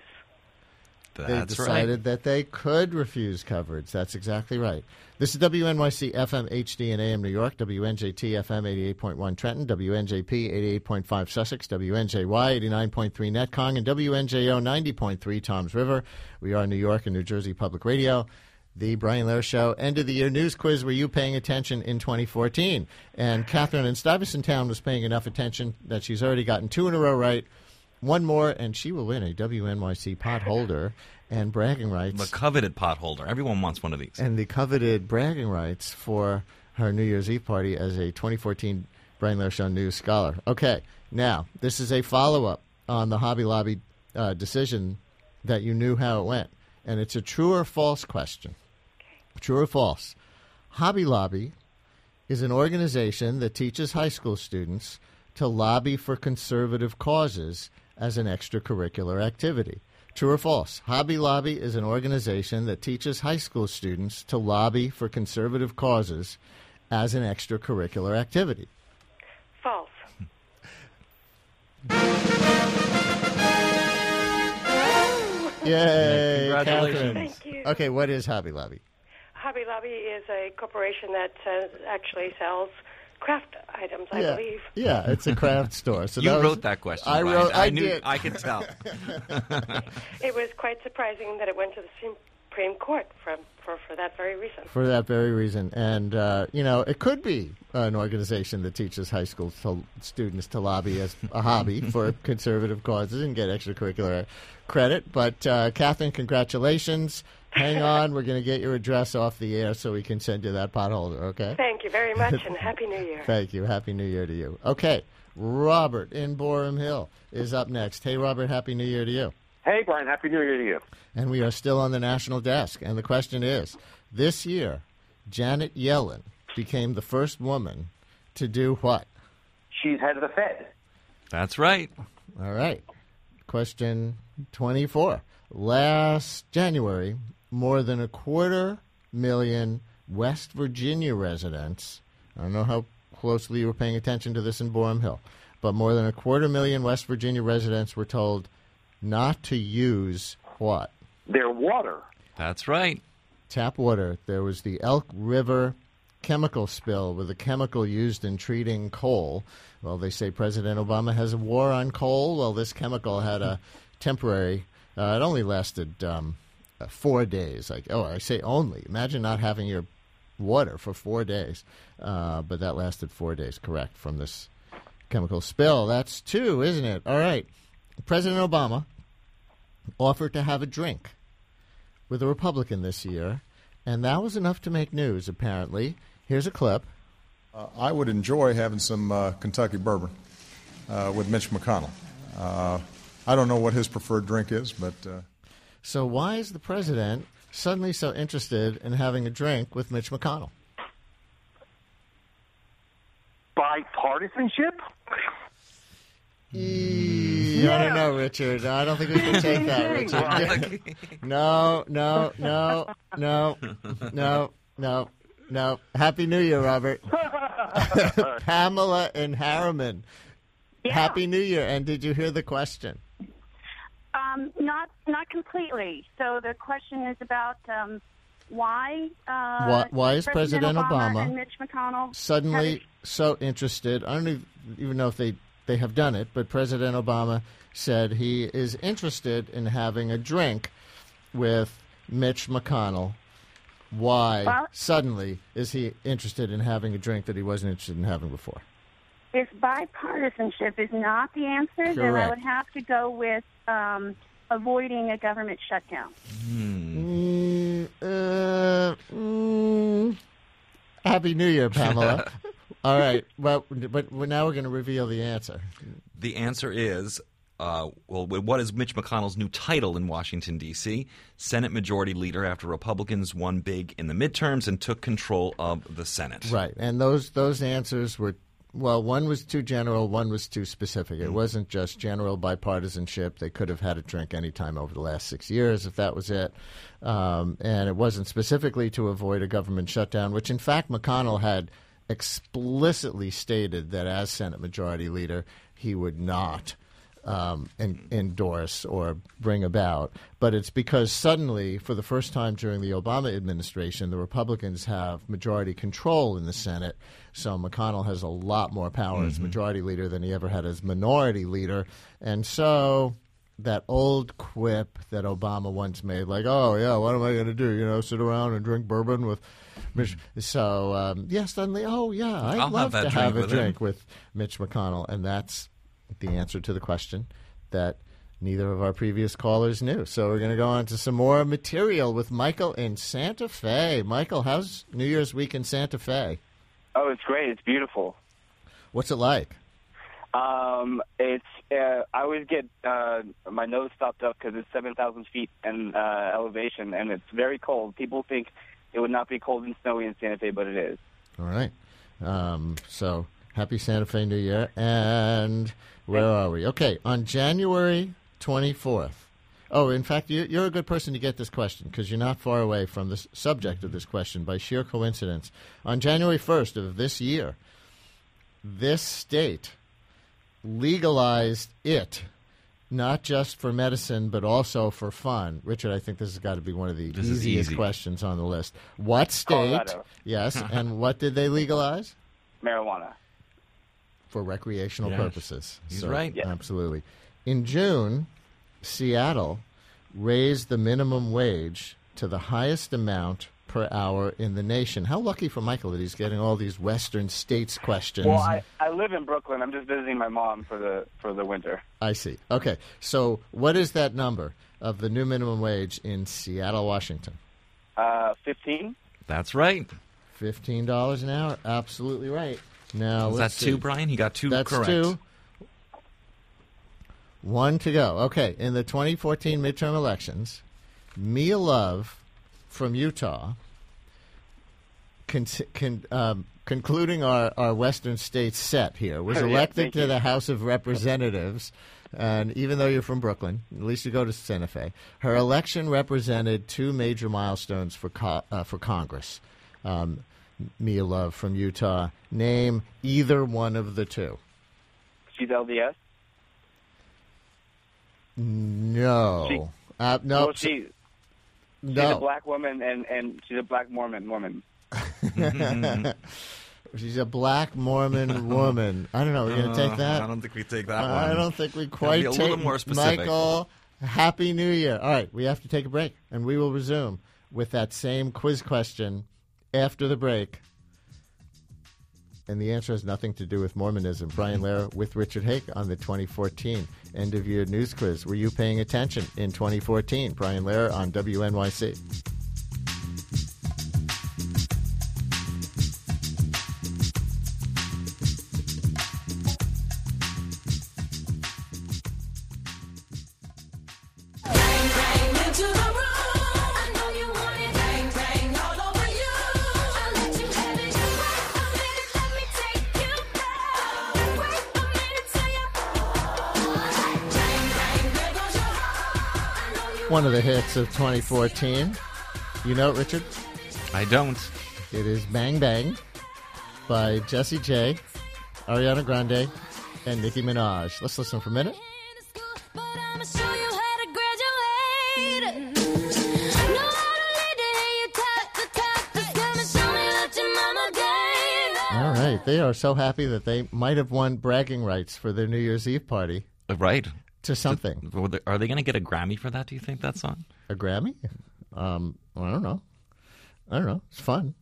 They decided that they could refuse coverage. That's exactly right. This is WNYC FM HD and AM New York, WNJT FM 88.1 Trenton, WNJP 88.5 Sussex, WNJY 89.3 Netcong, and WNJO 90.3 Toms River. We are New York and New Jersey Public Radio. The Brian Lehrer Show, end of the year news quiz. Were you paying attention in 2014? And Catherine in Stuyvesant Town was paying enough attention that she's already gotten 2 in a row right. One more, and she will win a WNYC potholder and bragging rights. The coveted potholder. Everyone wants one of these. And the coveted bragging rights for her New Year's Eve party as a 2014 Brian Lehrer Show News Scholar. Okay, now, this is a follow-up on the Hobby Lobby decision that you knew how it went. And it's a true or false question. Okay. True or false? Hobby Lobby is an organization that teaches high school students to lobby for conservative causes as an extracurricular activity. True or false? Hobby Lobby is an organization that teaches high school students to lobby for conservative causes as an extracurricular activity. False. Yay! Congratulations. Catherine. Thank you. Okay, what is Hobby Lobby? Hobby Lobby is a corporation that actually sells craft items, I believe. Yeah, it's a craft store. So You wrote that question, I Brian. wrote. I knew. did. I could tell. It was quite surprising that it went to the Supreme Court for that very reason. For that very reason. And, it could be an organization that teaches high school students to lobby as a hobby for conservative causes and get extracurricular credit. But, Catherine, congratulations. Hang on. We're going to get your address off the air so we can send you that potholder, okay? Thank you very much, and Happy New Year. Thank you. Happy New Year to you. Okay. Robert in Borum Hill is up next. Hey, Robert, Happy New Year to you. Hey, Brian, Happy New Year to you. And we are still on the national desk. And the question is, this year, Janet Yellen became the first woman to do what? She's head of the Fed. That's right. All right. Question 24. Last January, more than 250,000 West Virginia residents. I don't know how closely you were paying attention to this in Boerum Hill, but more than 250,000 West Virginia residents were told not to use what? Their water. That's right. Tap water. There was the Elk River chemical spill with a chemical used in treating coal. Well, they say President Obama has a war on coal. Well, this chemical had a temporary, it only lasted 4 days. I say only. Imagine not having your water for 4 days. But that lasted 4 days, correct, from this chemical spill. That's 2, isn't it? All right. President Obama offered to have a drink with a Republican this year, and that was enough to make news, apparently. Here's a clip. I would enjoy having some Kentucky bourbon with Mitch McConnell. I don't know what his preferred drink is, but... So why is the president suddenly so interested in having a drink with Mitch McConnell? Bipartisanship? I don't know, Richard. I don't think we can take that, Richard. No. Happy New Year, Robert. Pamela in Harriman. Yeah. Happy New Year. And did you hear the question? Not completely. So the question is about why is President Obama and Mitch McConnell suddenly so interested? I don't even know if they have done it, but President Obama said he is interested in having a drink with Mitch McConnell. Why suddenly is he interested in having a drink that he wasn't interested in having before? If bipartisanship is not the answer, then I would have to go with avoiding a government shutdown. Happy New Year, Pamela. All right, well, but now we're going to reveal the answer. The answer is, what is Mitch McConnell's new title in Washington, D.C.? Senate Majority Leader after Republicans won big in the midterms and took control of the Senate. Right, and those answers were, well, one was too general, one was too specific. It wasn't just general bipartisanship. They could have had a drink any time over the last 6 years if that was it. And it wasn't specifically to avoid a government shutdown, which, in fact, McConnell had explicitly stated that as Senate Majority Leader, he would not endorse or bring about. But it's because suddenly, for the first time during the Obama administration, the Republicans have majority control in the Senate. So McConnell has a lot more power as Majority Leader than he ever had as Minority Leader. And so that old quip that Obama once made, like, oh, yeah, what am I going to do? Sit around and drink bourbon with Mitch. So, suddenly, I'd love to have a drink with Mitch McConnell. And that's the answer to the question that neither of our previous callers knew. So we're going to go on to some more material with Michael in Santa Fe. Michael, how's New Year's week in Santa Fe? Oh, it's great. It's beautiful. What's it like? I always get my nose stopped up because it's 7,000 feet in elevation, and it's very cold. People think it would not be cold and snowy in Santa Fe, but it is. All right. So happy Santa Fe New Year. And where are we? Okay, on January 24th. Oh, in fact, you're a good person to get this question because you're not far away from the subject of this question by sheer coincidence. On January 1st of this year, this state legalized it, not just for medicine, but also for fun. Richard, I think this has got to be one of the easiest questions on the list. What state? Colorado. Yes, and what did they legalize? Marijuana. For recreational purposes. He's right. Yeah. Absolutely. In June, Seattle raised the minimum wage to the highest amount per hour in the nation. How lucky for Michael that he's getting all these Western states questions. Well, I live in Brooklyn. I'm just visiting my mom for the winter. I see. Okay. So what is that number of the new minimum wage in Seattle, Washington? 15. That's right. $15 an hour. Absolutely right. Now, was let's that two, see. Brian? He got two That's correct. Two. One to go. Okay. In the 2014 midterm elections, Mia Love from Utah, concluding our Western states set here, was elected to the House of Representatives and even though you're from Brooklyn, at least you go to Santa Fe. Her election represented two major milestones for Congress. Mia Love from Utah. Name either one of the two. She's LDS? No. No. Well, she's No. a black woman, and she's a black Mormon woman. She's a black Mormon woman. I don't know. We're going to take that? I don't think we take that one. I don't think we quite Be a take little more specific. Michael, Happy New Year. All right, we have to take a break, and we will resume with that same quiz question after the break. And the answer has nothing to do with Mormonism. Brian Lehrer with Richard Hake on the 2014 end-of-year news quiz. Were you paying attention in 2014? Brian Lehrer on WNYC. One of the hits of 2014. You know it, Richard? I don't. It is Bang Bang by Jessie J, Ariana Grande, and Nicki Minaj. Let's listen for a minute. All right. They are so happy that they might have won bragging rights for their New Year's Eve party. Right. To something. Are they going to get a Grammy for that, do you think, that song? A Grammy? I don't know. It's fun.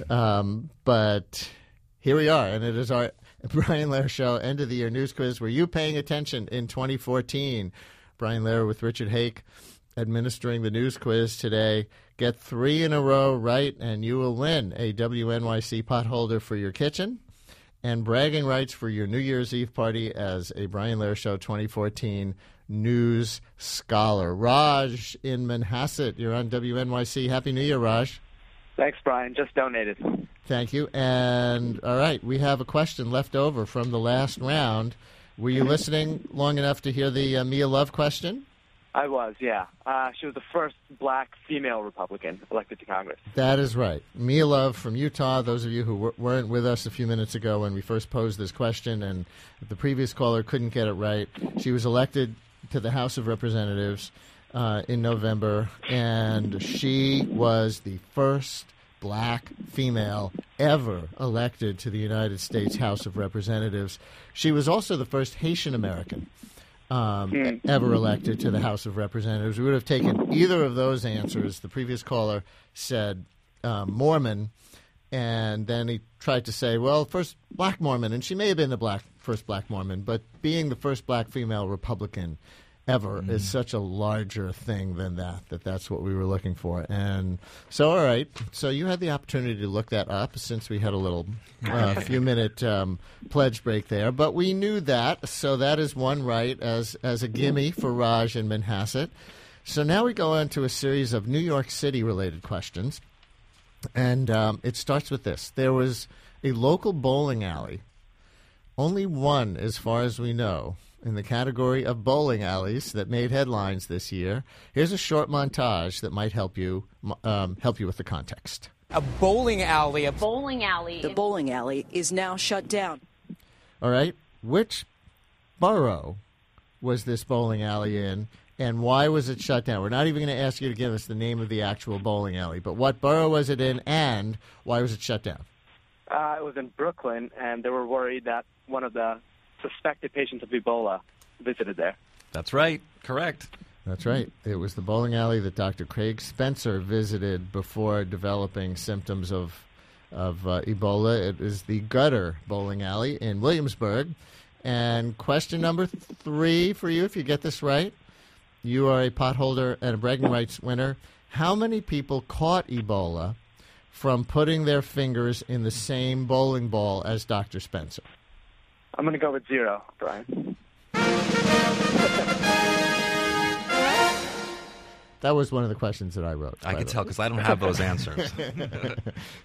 But here we are, and it is our Brian Lehrer Show end of the year news quiz. Were you paying attention in 2014? Brian Lehrer with Richard Hake administering the news quiz today. Get 3 in a row right, and you will win a WNYC potholder for your kitchen and bragging rights for your New Year's Eve party as a Brian Lehrer Show 2014 news scholar. Raj in Manhasset, you're on WNYC. Happy New Year, Raj. Thanks, Brian. Just donated. Thank you. And, all right, we have a question left over from the last round. Were you listening long enough to hear the Mia Love question? I was, yeah. She was the first black female Republican elected to Congress. That is right. Mia Love from Utah. Those of you who weren't with us a few minutes ago when we first posed this question and the previous caller couldn't get it right, she was elected to the House of Representatives in November, and she was the first black female ever elected to the United States House of Representatives. She was also the first Haitian American ever elected to the House of Representatives. We would have taken either of those answers. The previous caller said Mormon, and then he tried to say, well, first black Mormon, and she may have been the first black Mormon, but being the first black female Republican ever is such a larger thing than that's what we were looking for. And so, all right, so you had the opportunity to look that up since we had a little few-minute pledge break there. But we knew that, so that is one right as a gimme for Raj and Manhasset. So now we go on to a series of New York City-related questions. And it starts with this. There was a local bowling alley, only one as far as we know, in the category of bowling alleys that made headlines this year. Here's a short montage that might help you with the context. A bowling alley. The bowling alley is now shut down. All right. Which borough was this bowling alley in, and why was it shut down? We're not even going to ask you to give us the name of the actual bowling alley, but what borough was it in, and why was it shut down? It was in Brooklyn, and they were worried that one of the suspected patients of Ebola visited there. That's right. Correct. That's right. It was the bowling alley that Dr. Craig Spencer visited before developing symptoms of Ebola. It is the Gutter Bowling Alley in Williamsburg. And question number 3 for you, if you get this right. You are a potholder and a bragging rights winner. How many people caught Ebola from putting their fingers in the same bowling ball as Dr. Spencer? I'm going to go with 0, Brian. That was one of the questions that I wrote. I could tell because I don't have those answers.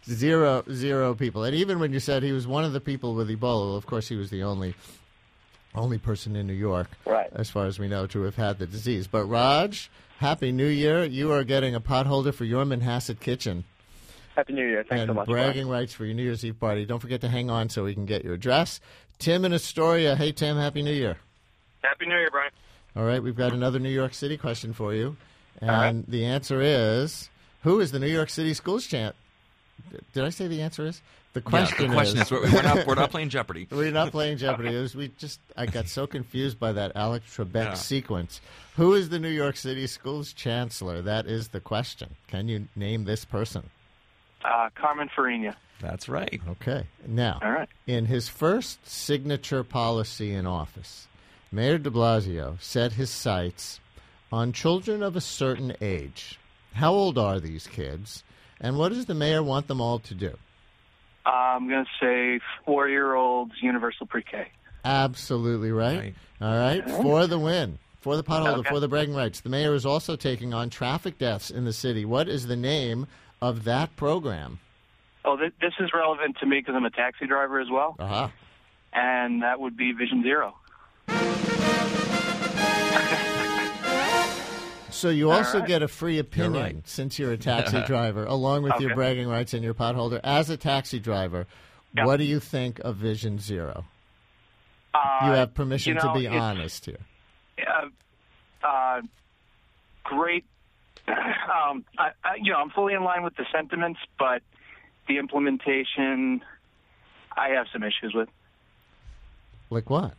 0 people. And even when you said he was one of the people with Ebola, well, of course he was the only Only person in New York, right, as far as we know, to have had the disease. But Raj, Happy New Year. You are getting a potholder for your Manhasset kitchen. Happy New Year. Thanks and so much. bragging rights for your New Year's Eve party. Don't forget to hang on so we can get your address. Tim in Astoria. Hey, Tim, Happy New Year. Happy New Year, Brian. All right, we've got another New York City question for you. And the answer is, who is the New York City schools champ? Did I say the answer is? The question is we're not playing Jeopardy. We're not playing Jeopardy. I got so confused by that Alex Trebek sequence. Who is the New York City schools chancellor? That is the question. Can you name this person? Carmen Farina. That's right. Okay. Now, in his first signature policy in office, Mayor de Blasio set his sights on children of a certain age. How old are these kids? And what does the mayor want them all to do? I'm going to say 4-year-olds, universal pre-K. Absolutely right. All right. For the win. For the potholder, for the bragging rights. The mayor is also taking on traffic deaths in the city. What is the name of that program? Oh, this is relevant to me because I'm a taxi driver as well. Uh-huh. And that would be Vision Zero. So you also get a free opinion since you're a taxi driver, along with your bragging rights and your potholder. As a taxi driver, what do you think of Vision Zero? You have permission to be honest here. Great. I'm fully in line with the sentiments, but the implementation, I have some issues with. Like what?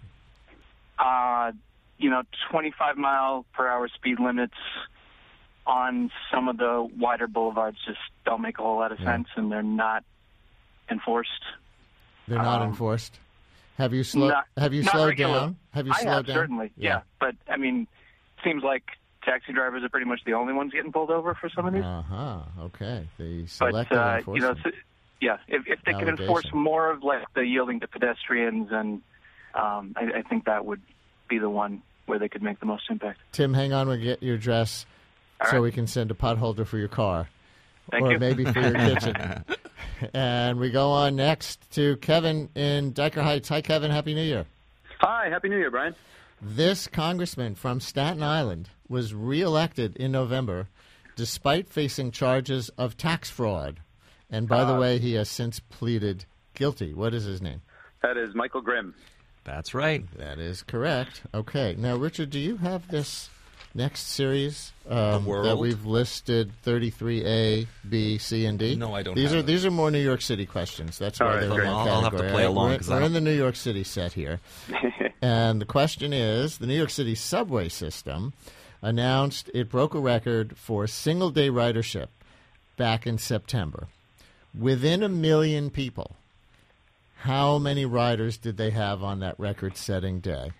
25-mile-per-hour speed limits on some of the wider boulevards just don't make a whole lot of sense, and they're not enforced. They're not enforced. Have you slowed down? Have you slowed down? Certainly. Yeah. But I mean, it seems like taxi drivers are pretty much the only ones getting pulled over for some of these. Okay. The selective enforcement. If they could enforce more of like the yielding to pedestrians, and I think that would be the one where they could make the most impact. Tim, hang on. We'll get your address we can send a potholder for your car. Thank or you. Maybe for your kitchen. And we go on next to Kevin in Dyker Heights. Hi, Kevin. Happy New Year. Hi. Happy New Year, Brian. This congressman from Staten Island was reelected in November despite facing charges of tax fraud. And by the way, he has since pleaded guilty. What is his name? That is Michael Grimm. That's right. That is correct. Okay. Now, Richard, do you have this next series that we've listed 33A, B, C, and D? No, I don't These have are These are more New York City questions. That's why they're in that category. I'll have to play along. We're in the New York City set here. And the question is, the New York City subway system announced it broke a record for single-day ridership back in September. Within 1 million people, how many riders did they have on that record-setting day?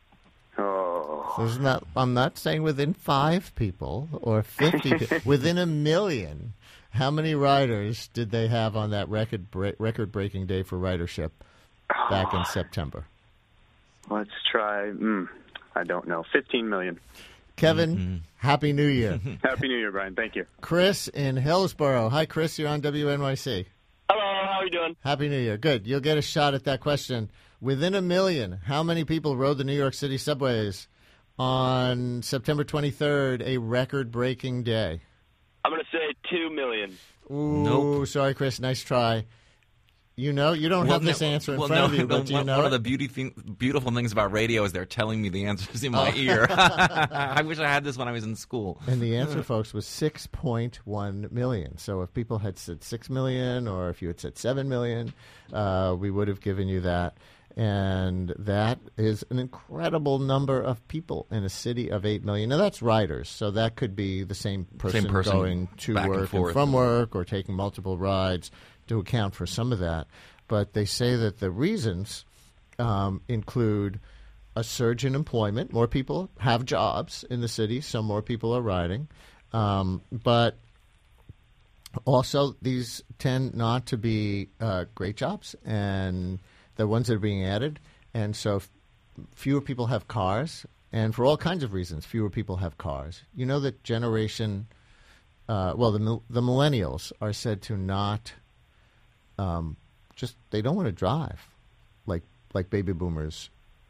So I'm not saying within 5 people or 50 people. Within 1 million, how many riders did they have on that record-breaking day for ridership back in September? Let's try, I don't know, 15 million. Kevin, Happy New Year. Happy New Year, Brian. Thank you. Chris in Hillsborough. Hi, Chris. You're on WNYC. Hello. How are you doing? Happy New Year. Good. You'll get a shot at that question. Within 1 million, how many people rode the New York City subways on September 23rd, a record-breaking day? I'm going to say 2 million. Ooh, Nope. Sorry, Chris. Nice try. You don't have this answer in front of you, but do you know one of the beautiful things about radio is they're telling me the answers in my ear. I wish I had this when I was in school. And the answer, folks, was 6.1 million. So if people had said 6 million or if you had said 7 million, we would have given you that. And that is an incredible number of people in a city of 8 million. Now, that's riders, so that could be the same person going to work and from work or taking multiple rides to account for some of that. But they say that the reasons include a surge in employment. More people have jobs in the city, so more people are riding. But also, these tend not to be great jobs, and the ones that are being added. And so fewer people have cars, and for all kinds of reasons, fewer people have cars. You know that generation, the millennials are said to not they don't want to drive like baby boomers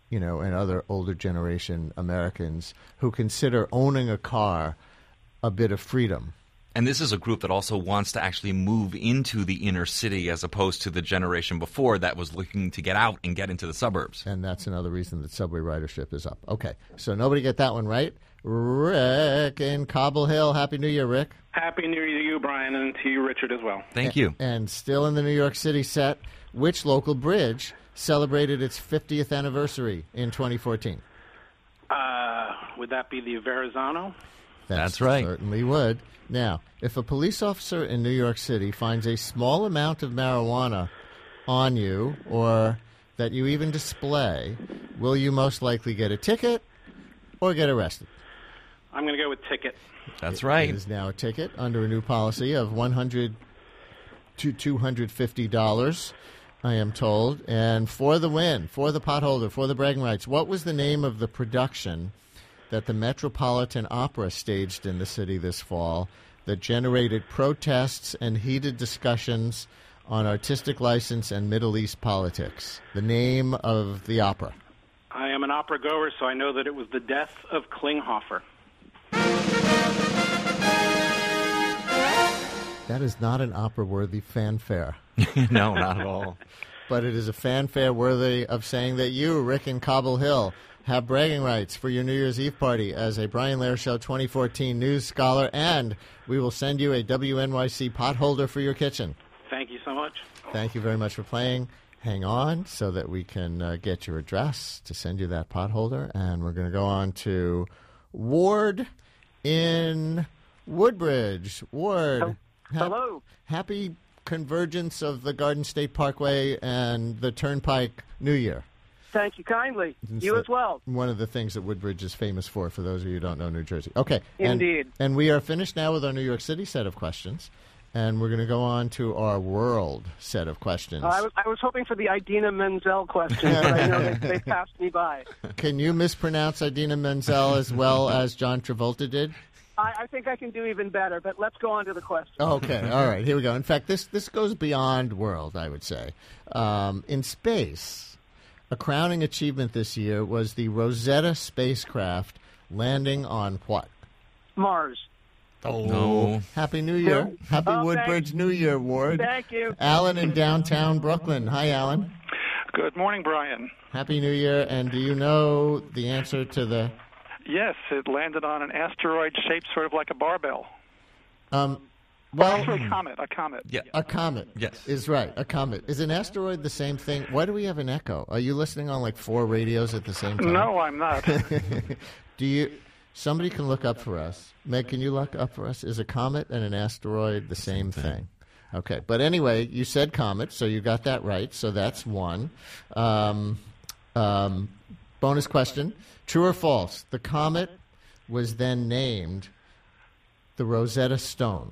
and other older generation Americans who consider owning a car a bit of freedom. And this is a group that also wants to actually move into the inner city as opposed to the generation before that was looking to get out and get into the suburbs. And that's another reason that subway ridership is up. Okay, so nobody get that one right. Rick in Cobble Hill. Happy New Year, Rick. Happy New Year to you, Brian, and to you, Richard, as well. Thank you. And still in the New York City set, which local bridge celebrated its 50th anniversary in 2014? Would that be the Verrazano? That's right. Certainly would. Now, if a police officer in New York City finds a small amount of marijuana on you or that you even display, will you most likely get a ticket or get arrested? I'm going to go with ticket. That's right. It is now a ticket under a new policy of $100 to $250, I am told. And for the win, for the potholder, for the bragging rights, what was the name of the production that the Metropolitan Opera staged in the city this fall that generated protests and heated discussions on artistic license and Middle East politics? The name of the opera. I am an opera goer, so I know that it was The Death of Klinghoffer. That is not an opera-worthy fanfare. No, not at all. But it is a fanfare worthy of saying that you, Rick in Cobble Hill, have bragging rights for your New Year's Eve party as a Brian Lehrer Show 2014 News Scholar, and we will send you a WNYC potholder for your kitchen. Thank you so much. Thank you very much for playing. Hang on so that we can get your address to send you that potholder, and we're going to go on to Ward in Woodbridge. Ward. Hello. Happy convergence of the Garden State Parkway and the Turnpike New Year. Thank you kindly. You as well. One of the things that Woodbridge is famous for those of you who don't know New Jersey. Okay. Indeed. And we are finished now with our New York City set of questions, and we're going to go on to our world set of questions. I was hoping for the Idina Menzel question, but I know they passed me by. Can you mispronounce Idina Menzel as well as John Travolta did? I think I can do even better, but let's go on to the question. Okay, all right, here we go. In fact, this goes beyond world, I would say. In space, a crowning achievement this year was the Rosetta spacecraft landing on what? Mars. Oh, no. Happy New Year. Happy Woodbridge New Year, Ward. Thank you. Alan in downtown Brooklyn. Hi, Alan. Good morning, Brian. Happy New Year, and do you know the answer to the... Yes, it landed on an asteroid shaped sort of like a barbell. Well, actually, a comet. Yeah. A comet. Yes. Is right. A comet. Is an asteroid the same thing? Why do we have an echo? Are you listening on like 4 radios at the same time? No, I'm not. Somebody can look up for us. Meg, can you look up for us? Is a comet and an asteroid the same thing? Okay. But anyway, you said comet, so you got that right. So that's one. Bonus question. True or false? The comet was then named the Rosetta Stone.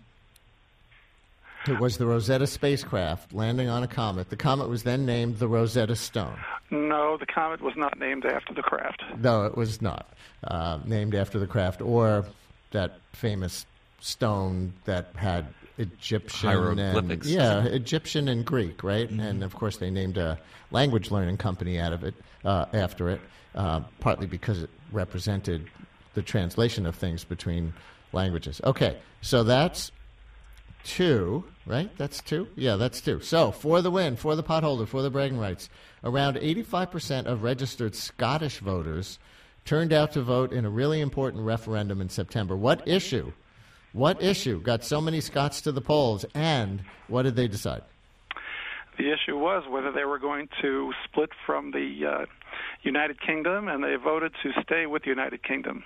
It was the Rosetta spacecraft landing on a comet. The comet was then named the Rosetta Stone. No, the comet was not named after the craft. No, it was not named after the craft or that famous stone that had Egyptian hieroglyphics. Egyptian and Greek, right? Mm-hmm. And of course, they named a language learning company out of it after it, partly because it represented the translation of things between languages. Okay, so that's 2, right? That's 2? Yeah, that's 2. So, for the win, for the potholder, for the bragging rights, around 85% of registered Scottish voters turned out to vote in a really important referendum in September. What issue got so many Scots to the polls, and what did they decide? The issue was whether they were going to split from the United Kingdom, and they voted to stay with the United Kingdom.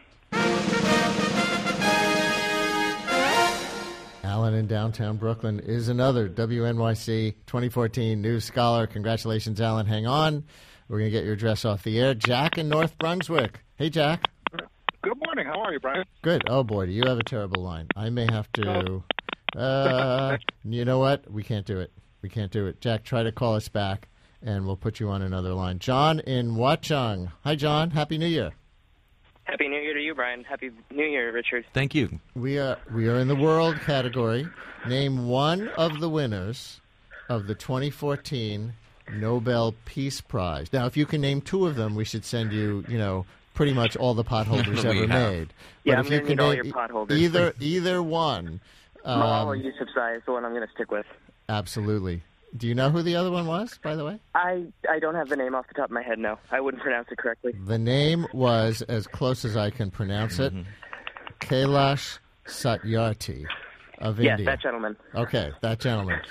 Alan in downtown Brooklyn is another WNYC 2014 News Scholar. Congratulations, Alan. Hang on. We're going to get your address off the air. Jack in North Brunswick. Hey, Jack. Good morning. How are you, Brian? Good. Oh, boy, do you have a terrible line. I may have to... you know what? We can't do it. Jack, try to call us back, and we'll put you on another line. John in Watchung. Hi, John. Happy New Year. Happy New Year to you, Brian. Happy New Year, Richard. Thank you. We are in the world category. Name one of the winners of the 2014 Nobel Peace Prize. Now, if you can name 2 of them, we should send you, pretty much all the potholders ever made. Yeah, but I'm going to need all your potholders. Either one. Malala Yousafzai is the one I'm going to stick with. Absolutely. Do you know who the other one was, by the way? I don't have the name off the top of my head, no. I wouldn't pronounce it correctly. The name was, as close as I can pronounce it, Kailash Satyarthi of India. Yes, that gentleman. Okay, that gentleman.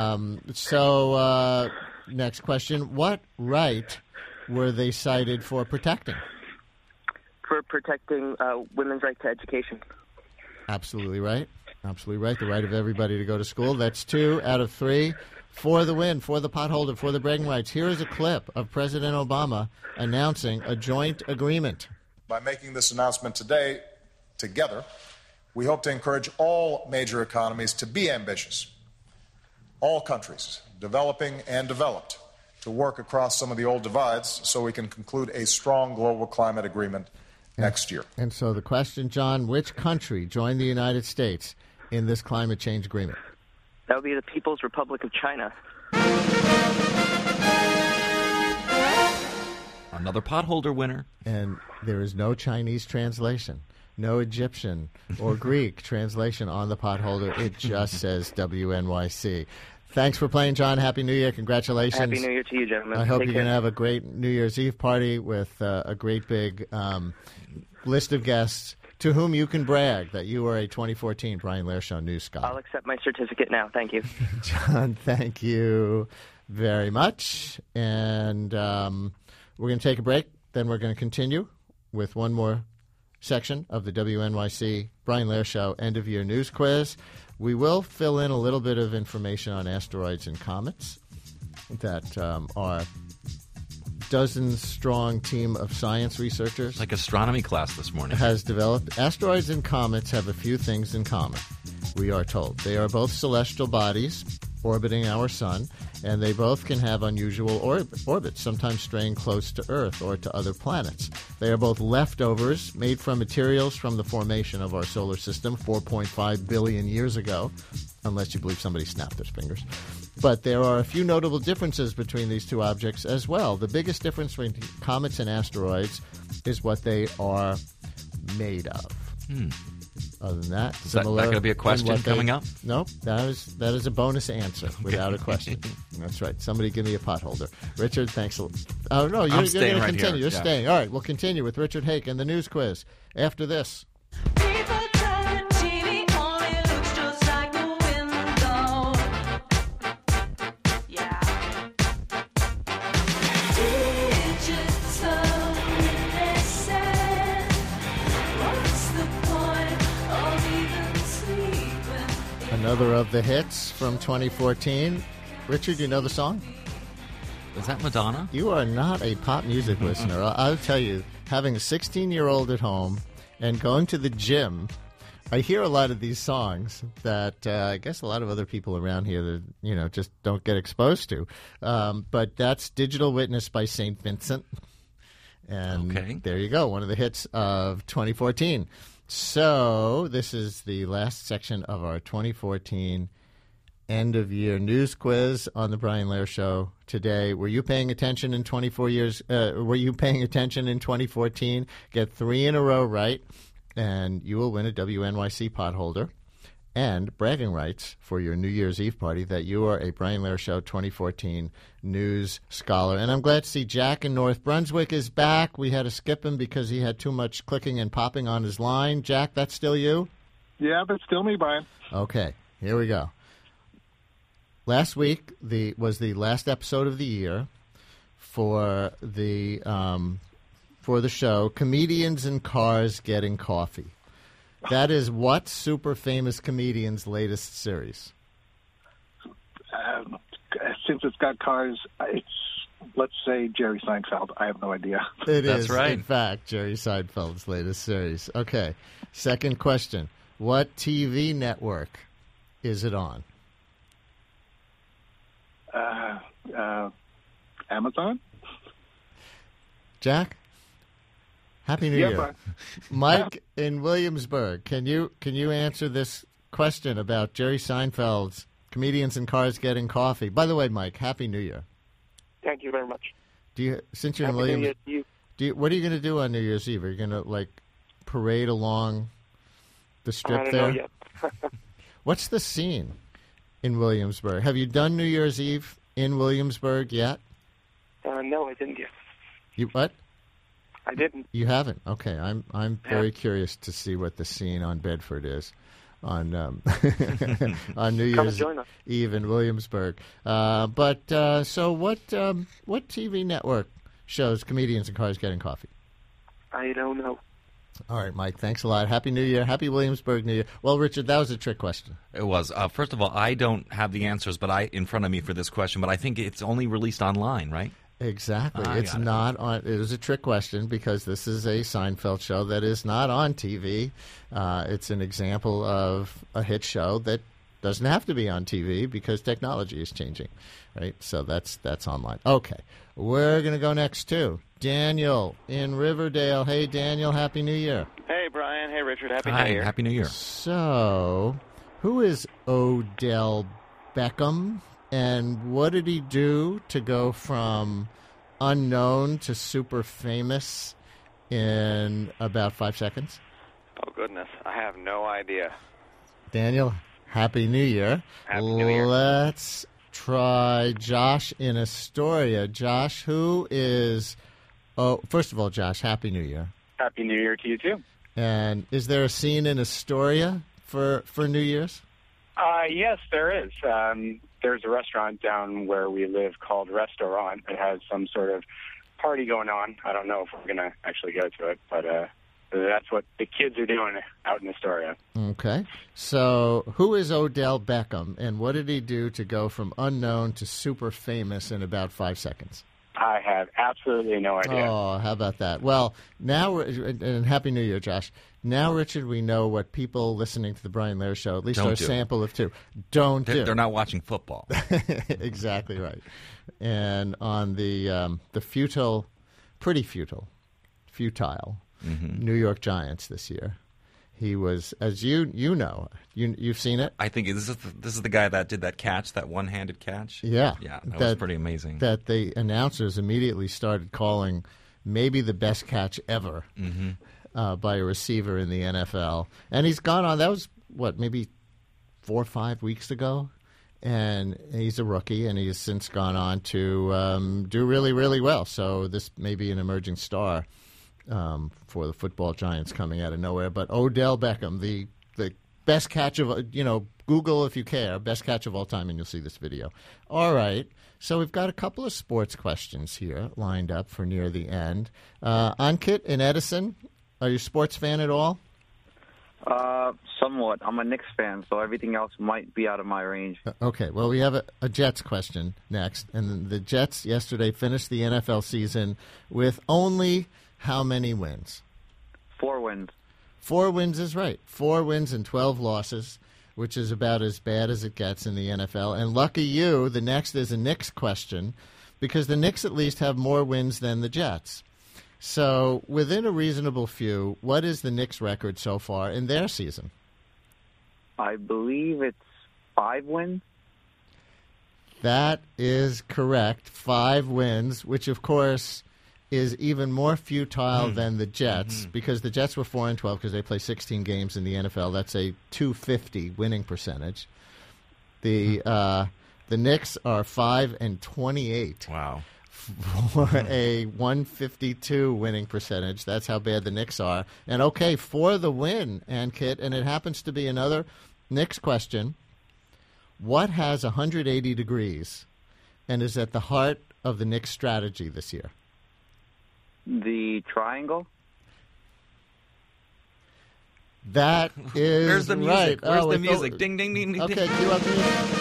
Next question. What right were they cited for protecting? For protecting women's right to education. Absolutely right. Absolutely right. The right of everybody to go to school. That's 2 out of 3. For the win, for the potholder, for the bragging rights. Here is a clip of President Obama announcing a joint agreement. By making this announcement today, together, we hope to encourage all major economies to be ambitious. All countries, developing and developed, to work across some of the old divides so we can conclude a strong global climate agreement next year. And so the question, John, which country joined the United States in this climate change agreement? That would be the People's Republic of China. Another potholder winner. And there is no Chinese translation, no Egyptian or Greek translation on the potholder. It just says WNYC. Thanks for playing, John. Happy New Year. Congratulations. Happy New Year to you, gentlemen. I hope Take you're going to have a great New Year's Eve party with a great big list of guests to whom you can brag that you are a 2014 Brian Lehrer Show News Scholar. I'll accept my certificate now. Thank you. John, thank you very much. And we're going to take a break. Then we're going to continue with one more section of the WNYC Brian Lehrer Show end-of-year news quiz. We will fill in a little bit of information on asteroids and comets that our dozen-strong team of science researchers, like astronomy class this morning, has developed. Asteroids and comets have a few things in common, we are told. They are both celestial bodies orbiting our sun, and they both can have unusual orbits, sometimes straying close to Earth or to other planets. They are both leftovers made from materials from the formation of our solar system 4.5 billion years ago, unless you believe somebody snapped their fingers. But there are a few notable differences between these two objects as well. The biggest difference between comets and asteroids is what they are made of. Other than that, is that going to be a question coming up? Nope. That is a bonus answer without a question. That's right. Somebody give me a potholder. Richard, thanks a lot. Oh, no, you're going to continue. You're staying. All right, we'll continue with Richard Hake and the news quiz after this. Another of the hits from 2014. Richard, you know the song? Is that Madonna? You are not a pop music listener. I'll tell you, having a 16-year-old at home and going to the gym, I hear a lot of these songs that I guess a lot of other people around here that, just don't get exposed to. But that's Digital Witness by St. Vincent. And there you go, one of the hits of 2014. So this is the last section of our 2014 end-of-year news quiz on the Brian Lehrer Show today. Were you paying attention in 24 years? Were you paying attention in 2014? Get 3 in a row right, and you will win a WNYC potholder and bragging rights for your New Year's Eve party that you are a Brian Lehrer Show 2014 news scholar. And I'm glad to see Jack in North Brunswick is back. We had to skip him because he had too much clicking and popping on his line. Jack, that's still you? Yeah, that's still me, Brian. Okay, here we go. Last week was the last episode of the year for the show, Comedians in Cars Getting Coffee. That is what super famous comedian's latest series? Since it's got cars, it's, let's say, Jerry Seinfeld. I have no idea. That's right. In fact, Jerry Seinfeld's latest series. Okay. Second question. What TV network is it on? Amazon? Jack? Happy New Year. Brian. Mike in Williamsburg, can you answer this question about Jerry Seinfeld's Comedians in Cars Getting Coffee? By the way, Mike, Happy New Year. Thank you very much. Since you're in Happy New Williams, Year to you. what are you going to do on New Year's Eve? Are you going to parade along the strip I don't there? know yet. What's the scene in Williamsburg? Have you done New Year's Eve in Williamsburg yet? No, I didn't yet. You what? I didn't. You haven't? Okay, I'm very curious to see what the scene on Bedford is on on New Year's Eve in Williamsburg. So what TV network shows Comedians in Cars Getting Coffee? I don't know. All right, Mike, thanks a lot. Happy New Year. Happy Williamsburg New Year. Well, Richard, that was a trick question. It was. First of all, I don't have the answers in front of me for this question, but I think it's only released online, right? Exactly. It's not on. It was a trick question because this is a Seinfeld show that is not on TV. It's an example of a hit show that doesn't have to be on TV because technology is changing, right? So that's online. Okay, we're going to go next to Daniel in Riverdale. Hey, Daniel, Happy New Year. Hey, Brian. Hey, Richard. Happy Hi, New Year. Happy New Year. So, who is Odell Beckham, and what did he do to go from unknown to super famous in about 5 seconds? Oh, goodness. I have no idea. Daniel, Happy New Year. Happy New Year. Let's try Josh in Astoria. Josh, who is... Oh, first of all, Josh, Happy New Year. Happy New Year to you, too. And is there a scene in Astoria for New Year's? Yes, there is. There's a restaurant down where we live called Restaurant. It has some sort of party going on. I don't know if we're going to actually go to it, but that's what the kids are doing out in Astoria. Okay. So who is Odell Beckham, and what did he do to go from unknown to super famous in about 5 seconds? I have absolutely no idea. Oh, how about that? Well, now, and Happy New Year, Josh. Now, Richard, we know what people listening to the Brian Lehrer Show, at least our sample of two, don't do. They're not watching football. Exactly right. And on the pretty futile New York Giants this year, he was, as you know, you've seen it. I think this is the guy that did that catch, that one-handed catch. Yeah, that was pretty amazing. That the announcers immediately started calling maybe the best catch ever by a receiver in the NFL. And he's gone on. That was maybe 4 or 5 weeks ago. And he's a rookie, and he has since gone on to do really, really well. So this may be an emerging star for the football Giants coming out of nowhere. But Odell Beckham, the best catch of, Google if you care, best catch of all time, and you'll see this video. All right. So we've got a couple of sports questions here lined up for near the end. Ankit in Edison, are you a sports fan at all? Somewhat. I'm a Knicks fan, so everything else might be out of my range. Okay. Well, we have a Jets question next. And the Jets yesterday finished the NFL season with only how many wins? 4 wins. 4 wins is right. 4 wins and 12 losses, which is about as bad as it gets in the NFL. And lucky you, the next is a Knicks question, because the Knicks at least have more wins than the Jets. So within a reasonable few, what is the Knicks' record so far in their season? I believe it's 5 wins. That is correct. 5 wins, which, of course, is even more futile than the Jets, because the Jets were 4-12 because they play 16 games in the NFL. That's a .250 winning percentage. The Knicks are 5-28. Wow. For a .152 winning percentage. That's how bad the Knicks are. And okay, for the win, Ankit, and it happens to be another Knicks question. What has 180 degrees and is at the heart of the Knicks' strategy this year? The triangle? That is Where's the music? right. Where's the music? Ding, ding, ding, ding. Okay, cue up the music.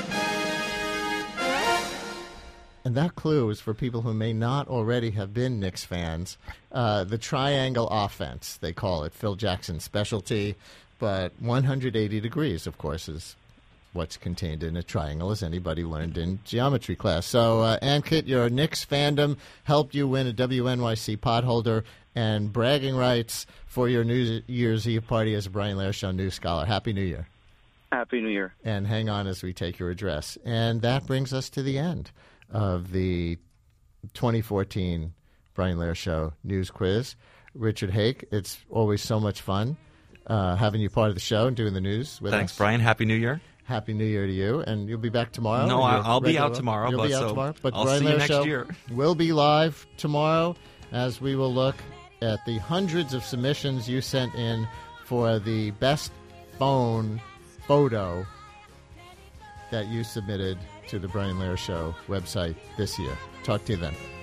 And that clue is for people who may not already have been Knicks fans. The triangle offense, they call it. Phil Jackson's specialty. But 180 degrees, of course, is what's contained in a triangle, as anybody learned in geometry class. So, Ankit, your Knicks fandom helped you win a WNYC potholder and bragging rights for your New Year's Eve party as a Brian Lehrer Show News Scholar. Happy New Year. Happy New Year. And hang on as we take your address. And that brings us to the end of the 2014 Brian Lehrer Show News Quiz. Richard Hake, it's always so much fun having you part of the show and doing the news with us. Thanks, Brian. Happy New Year. Happy New Year to you, and you'll be back tomorrow. No, I'll be out tomorrow. You'll be out tomorrow, but I'll Brian see you Lehrer next Show year. will be live tomorrow as we will look at the hundreds of submissions you sent in for the best phone photo that you submitted to the Brian Lehrer Show website this year. Talk to you then.